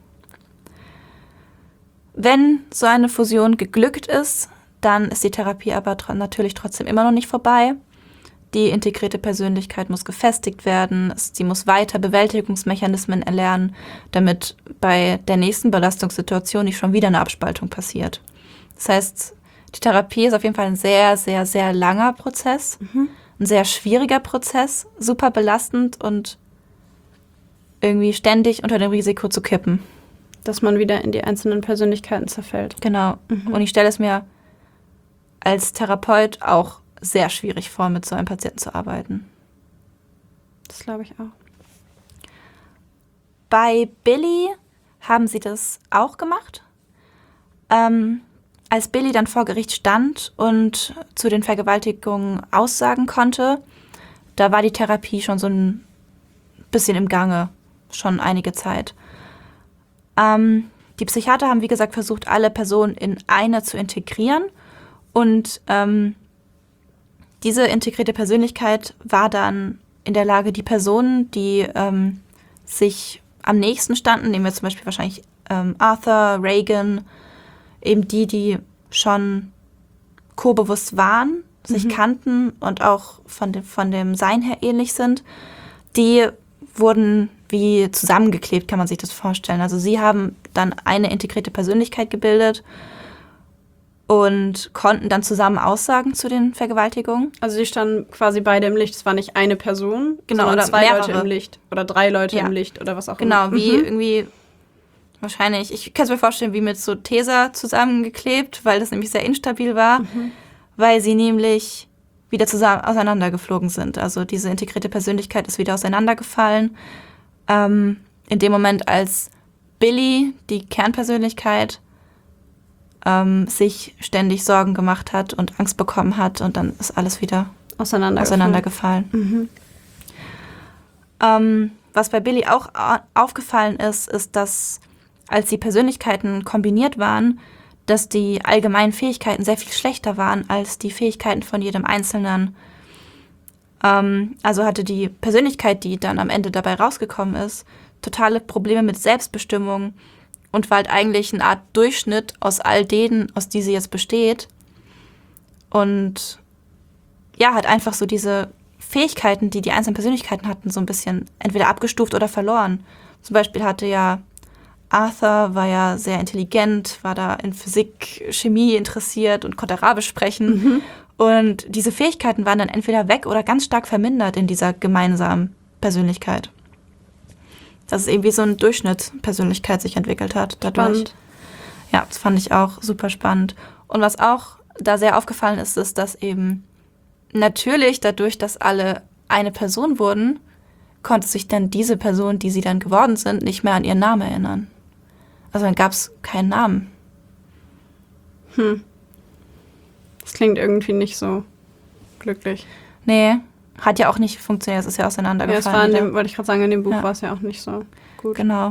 Wenn so eine Fusion geglückt ist, dann ist die Therapie aber natürlich trotzdem immer noch nicht vorbei. Die integrierte Persönlichkeit muss gefestigt werden, sie muss weiter Bewältigungsmechanismen erlernen, damit bei der nächsten Belastungssituation nicht schon wieder eine Abspaltung passiert. Das heißt, die Therapie ist auf jeden Fall ein sehr, sehr, sehr langer Prozess, ein sehr schwieriger Prozess, super belastend und irgendwie ständig unter dem Risiko zu kippen. Dass man wieder in die einzelnen Persönlichkeiten zerfällt. Genau. Und ich stelle es mir als Therapeut auch sehr schwierig vor, mit so einem Patienten zu arbeiten. Das glaube ich auch. Bei Billy haben sie das auch gemacht. Als Billy dann vor Gericht stand und zu den Vergewaltigungen aussagen konnte, da war die Therapie schon so ein bisschen im Gange, schon einige Zeit. Die Psychiater haben, wie gesagt, versucht, alle Personen in eine zu integrieren. Und diese integrierte Persönlichkeit war dann in der Lage, die Personen, die sich am nächsten standen, nehmen wir zum Beispiel wahrscheinlich Arthur, Reagan, eben die schon co-bewusst waren, sich kannten und auch von dem Sein her ähnlich sind, die wurden wie zusammengeklebt, kann man sich das vorstellen. Also sie haben dann eine integrierte Persönlichkeit gebildet und konnten dann zusammen aussagen zu den Vergewaltigungen. Also die standen quasi beide im Licht. Es war nicht eine Person, genau, sondern oder 2 mehrere. Leute im Licht oder 3 Leute im Licht oder was auch immer. Genau, wie irgendwie wahrscheinlich, ich kann es mir vorstellen, wie mit so Tesa zusammengeklebt, weil das nämlich sehr instabil war, weil sie nämlich wieder zusammen auseinandergeflogen sind. Also diese integrierte Persönlichkeit ist wieder auseinandergefallen. In dem Moment, als Billy, die Kernpersönlichkeit, sich ständig Sorgen gemacht hat und Angst bekommen hat und dann ist alles wieder auseinandergefallen. Was bei Billy auch aufgefallen ist, dass als die Persönlichkeiten kombiniert waren, dass die allgemeinen Fähigkeiten sehr viel schlechter waren als die Fähigkeiten von jedem Einzelnen. Also hatte die Persönlichkeit, die dann am Ende dabei rausgekommen ist, totale Probleme mit Selbstbestimmung und war halt eigentlich eine Art Durchschnitt aus all denen, aus die sie jetzt besteht. Und ja, hat einfach so diese Fähigkeiten, die die einzelnen Persönlichkeiten hatten, so ein bisschen entweder abgestuft oder verloren. Zum Beispiel hatte ja Arthur, war ja sehr intelligent, war da in Physik, Chemie interessiert und konnte Arabisch sprechen. Und diese Fähigkeiten waren dann entweder weg oder ganz stark vermindert in dieser gemeinsamen Persönlichkeit. Dass es irgendwie so eine Durchschnittspersönlichkeit sich entwickelt hat dadurch. Spannend. Ja, das fand ich auch super spannend. Und was auch da sehr aufgefallen ist, ist, dass eben natürlich dadurch, dass alle eine Person wurden, konnte sich dann diese Person, die sie dann geworden sind, nicht mehr an ihren Namen erinnern. Also dann gab es keinen Namen. Das klingt irgendwie nicht so glücklich. Nee, hat ja auch nicht funktioniert, es ist ja auseinandergefallen. Ja, wollte ich gerade sagen, in dem Buch war es ja auch nicht so gut. Genau.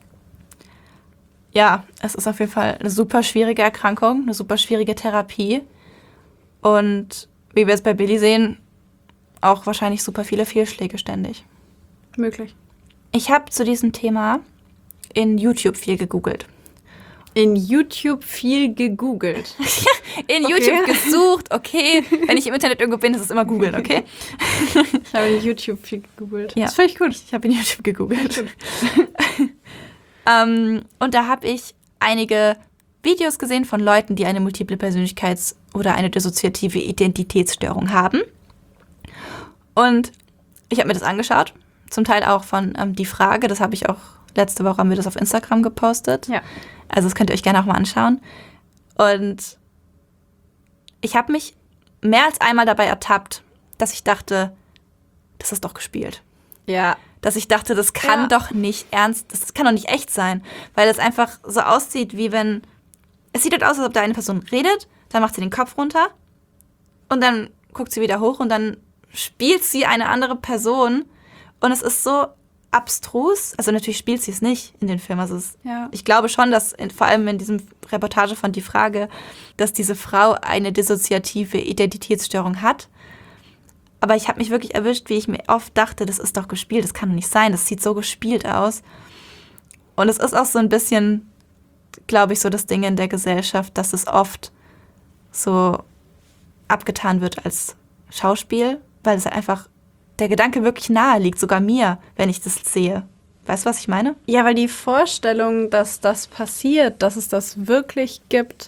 Ja, es ist auf jeden Fall eine super schwierige Erkrankung, eine super schwierige Therapie. Und wie wir es bei Billy sehen, auch wahrscheinlich super viele Fehlschläge ständig. Möglich. Ich habe zu diesem Thema in YouTube viel gegoogelt. In YouTube viel gegoogelt? In YouTube gesucht, okay. Wenn ich im Internet irgendwo bin, ist es immer googeln, okay? Ich habe in YouTube viel gegoogelt. Ja. Das finde ich gut. Ich habe in YouTube gegoogelt. Und da habe ich einige Videos gesehen von Leuten, die eine multiple Persönlichkeits- oder eine dissoziative Identitätsstörung haben. Und ich habe mir das angeschaut. Zum Teil auch von Die Frage. Das habe ich auch letzte Woche, haben wir das auf Instagram gepostet. Ja. Also das könnt ihr euch gerne auch mal anschauen. Und ich habe mich mehr als einmal dabei ertappt, dass ich dachte, das ist doch gespielt. Ja. Dass ich dachte, das kann doch nicht ernst, das kann doch nicht echt sein. Weil es einfach so aussieht, wie wenn, es sieht halt aus, als ob da eine Person redet, dann macht sie den Kopf runter und dann guckt sie wieder hoch und dann spielt sie eine andere Person. Und es ist so abstrus. Also natürlich spielt sie es nicht in den Film. Also ich glaube schon, dass vor allem in diesem Reportage von Die Frage, dass diese Frau eine dissoziative Identitätsstörung hat. Aber ich habe mich wirklich erwischt, wie ich mir oft dachte, das ist doch gespielt, das kann doch nicht sein, das sieht so gespielt aus. Und es ist auch so ein bisschen, glaube ich, so das Ding in der Gesellschaft, dass es oft so abgetan wird als Schauspiel, weil es einfach der Gedanke wirklich nahe liegt, sogar mir, wenn ich das sehe. Weißt du, was ich meine? Ja, weil die Vorstellung, dass das passiert, dass es das wirklich gibt,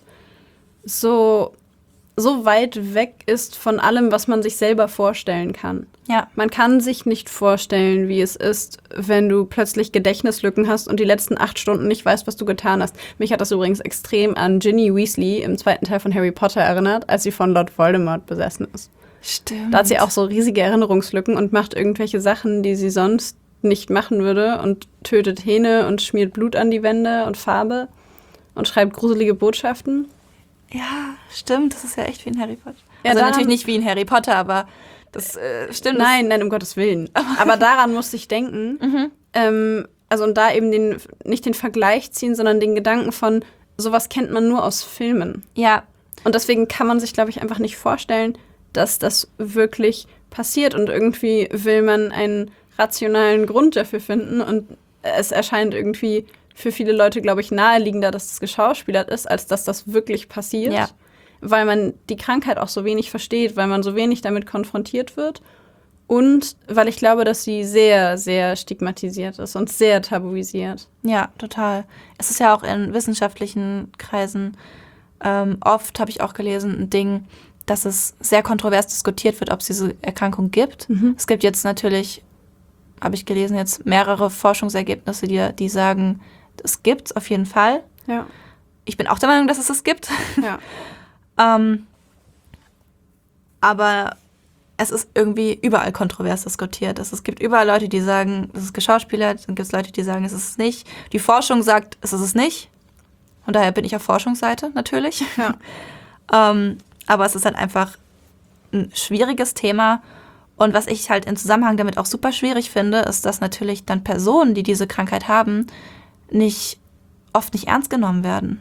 so weit weg ist von allem, was man sich selber vorstellen kann. Ja. Man kann sich nicht vorstellen, wie es ist, wenn du plötzlich Gedächtnislücken hast und die letzten 8 Stunden nicht weißt, was du getan hast. Mich hat das übrigens extrem an Ginny Weasley im 2. Teil von Harry Potter erinnert, als sie von Lord Voldemort besessen ist. Stimmt. Da hat sie auch so riesige Erinnerungslücken und macht irgendwelche Sachen, die sie sonst nicht machen würde und tötet Hähne und schmiert Blut an die Wände und Farbe und schreibt gruselige Botschaften. Ja, stimmt, das ist ja echt wie in Harry Potter. Ja, also natürlich nicht wie in Harry Potter, aber das stimmt. Nein, um Gottes Willen. Aber daran musste ich denken. Also und da eben nicht den Vergleich ziehen, sondern den Gedanken von, sowas kennt man nur aus Filmen. Ja. Und deswegen kann man sich, glaube ich, einfach nicht vorstellen, dass das wirklich passiert. Und irgendwie will man einen rationalen Grund dafür finden. Und es erscheint irgendwie für viele Leute, glaube ich, naheliegender, dass das geschauspielert ist, als dass das wirklich passiert. Ja. Weil man die Krankheit auch so wenig versteht, weil man so wenig damit konfrontiert wird. Und weil ich glaube, dass sie sehr, sehr stigmatisiert ist und sehr tabuisiert. Ja, total. Es ist ja auch in wissenschaftlichen Kreisen oft, habe ich auch gelesen, ein Ding, dass es sehr kontrovers diskutiert wird, ob es diese Erkrankung gibt. Es gibt jetzt natürlich, habe ich gelesen, jetzt mehrere Forschungsergebnisse, die sagen, es gibt es auf jeden Fall. Ja. Ich bin auch der Meinung, dass es gibt. Ja. Aber es ist irgendwie überall kontrovers diskutiert. Es gibt überall Leute, die sagen, es ist geschauspielert, dann gibt es Leute, die sagen, es ist es nicht. Die Forschung sagt, es ist es nicht. Und daher bin ich auf Forschungsseite, natürlich. Ja. Aber es ist halt einfach ein schwieriges Thema. Und was ich halt im Zusammenhang damit auch super schwierig finde, ist, dass natürlich dann Personen, die diese Krankheit haben, oft nicht ernst genommen werden.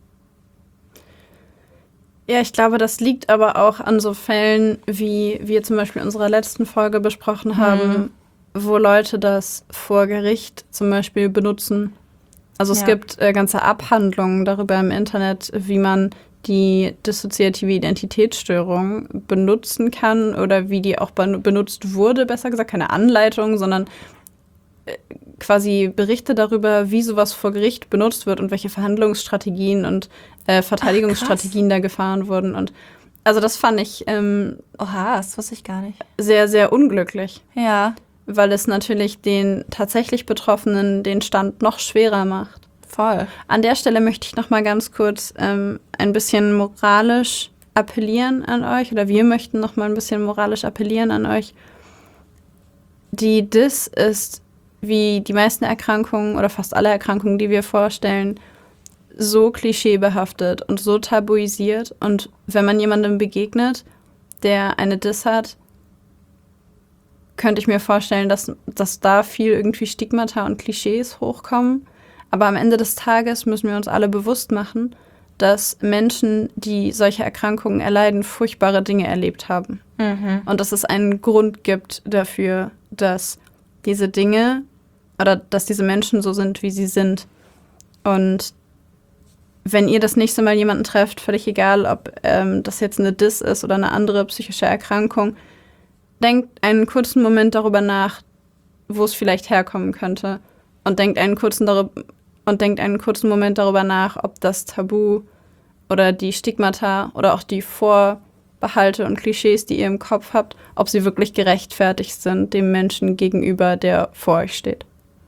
Ja, ich glaube, das liegt aber auch an so Fällen, wie wir zum Beispiel in unserer letzten Folge besprochen haben, wo Leute das vor Gericht zum Beispiel benutzen. Also es gibt ganze Abhandlungen darüber im Internet, wie man die dissoziative Identitätsstörung benutzen kann oder wie die auch benutzt wurde, besser gesagt. Keine Anleitung, sondern quasi Berichte darüber, wie sowas vor Gericht benutzt wird und welche Verhandlungsstrategien und Verteidigungsstrategien da gefahren wurden. Und also das fand ich das wusste ich gar nicht. Sehr, sehr unglücklich. Ja. Weil es natürlich den tatsächlich Betroffenen den Stand noch schwerer macht. Voll. An der Stelle möchte ich noch mal ganz kurz ein bisschen moralisch appellieren an euch, oder wir möchten noch mal ein bisschen moralisch appellieren an euch. Die DIS ist, wie die meisten Erkrankungen oder fast alle Erkrankungen, die wir vorstellen, so klischeebehaftet und so tabuisiert. Und wenn man jemandem begegnet, der eine DIS hat, könnte ich mir vorstellen, dass da viel irgendwie Stigmata und Klischees hochkommen. Aber am Ende des Tages müssen wir uns alle bewusst machen, dass Menschen, die solche Erkrankungen erleiden, furchtbare Dinge erlebt haben. Und dass es einen Grund gibt dafür, dass diese Dinge oder dass diese Menschen so sind, wie sie sind. Und wenn ihr das nächste Mal jemanden trefft, völlig egal, ob das jetzt eine DIS ist oder eine andere psychische Erkrankung, denkt einen kurzen Moment darüber nach, wo es vielleicht herkommen könnte. Und denkt einen kurzen Moment darüber nach, ob das Tabu oder die Stigmata oder auch die Vorbehalte und Klischees, die ihr im Kopf habt, ob sie wirklich gerechtfertigt sind dem Menschen gegenüber, der vor euch steht.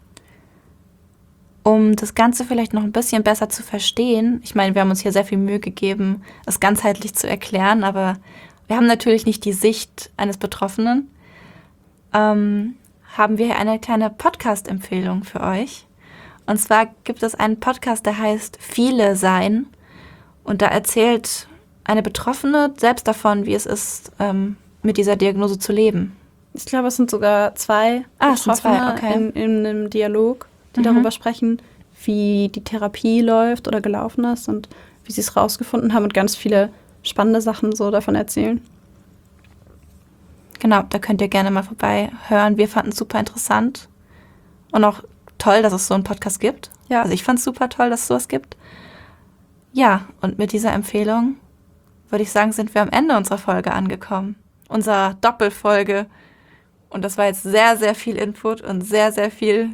Um das Ganze vielleicht noch ein bisschen besser zu verstehen, ich meine, wir haben uns hier sehr viel Mühe gegeben, es ganzheitlich zu erklären, aber wir haben natürlich nicht die Sicht eines Betroffenen, haben wir hier eine kleine Podcast-Empfehlung für euch. Und zwar gibt es einen Podcast, der heißt Viele Sein. Und da erzählt eine Betroffene selbst davon, wie es ist, mit dieser Diagnose zu leben. Ich glaube, es sind sogar zwei Betroffene in einem Dialog, die darüber sprechen, wie die Therapie läuft oder gelaufen ist und wie sie es rausgefunden haben und ganz viele spannende Sachen so davon erzählen. Genau, da könnt ihr gerne mal vorbei hören. Wir fanden es super interessant und auch toll, dass es so einen Podcast gibt. Ja. Also ich fand es super toll, dass es sowas gibt. Ja, und mit dieser Empfehlung würde ich sagen, sind wir am Ende unserer Folge angekommen. Unserer Doppelfolge. Und das war jetzt sehr, sehr viel Input und sehr, sehr viel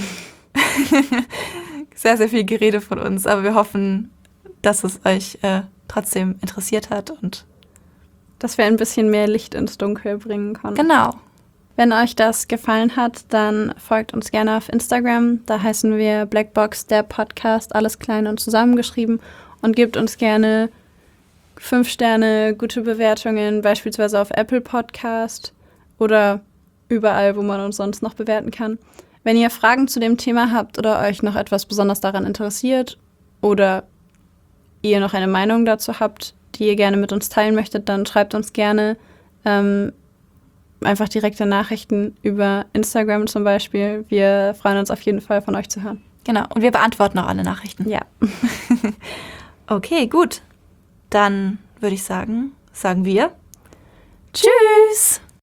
sehr, sehr viel Gerede von uns. Aber wir hoffen, dass es euch trotzdem interessiert hat und dass wir ein bisschen mehr Licht ins Dunkel bringen konnten. Genau. Wenn euch das gefallen hat, dann folgt uns gerne auf Instagram. Da heißen wir Blackbox, der Podcast, alles klein und zusammengeschrieben. Und gebt uns gerne 5 Sterne, gute Bewertungen, beispielsweise auf Apple Podcast oder überall, wo man uns sonst noch bewerten kann. Wenn ihr Fragen zu dem Thema habt oder euch noch etwas besonders daran interessiert oder ihr noch eine Meinung dazu habt, die ihr gerne mit uns teilen möchtet, dann schreibt uns gerne einfach direkte Nachrichten über Instagram zum Beispiel. Wir freuen uns auf jeden Fall, von euch zu hören. Genau, und wir beantworten auch alle Nachrichten. Ja. Okay, gut. Dann würde ich sagen wir Tschüss!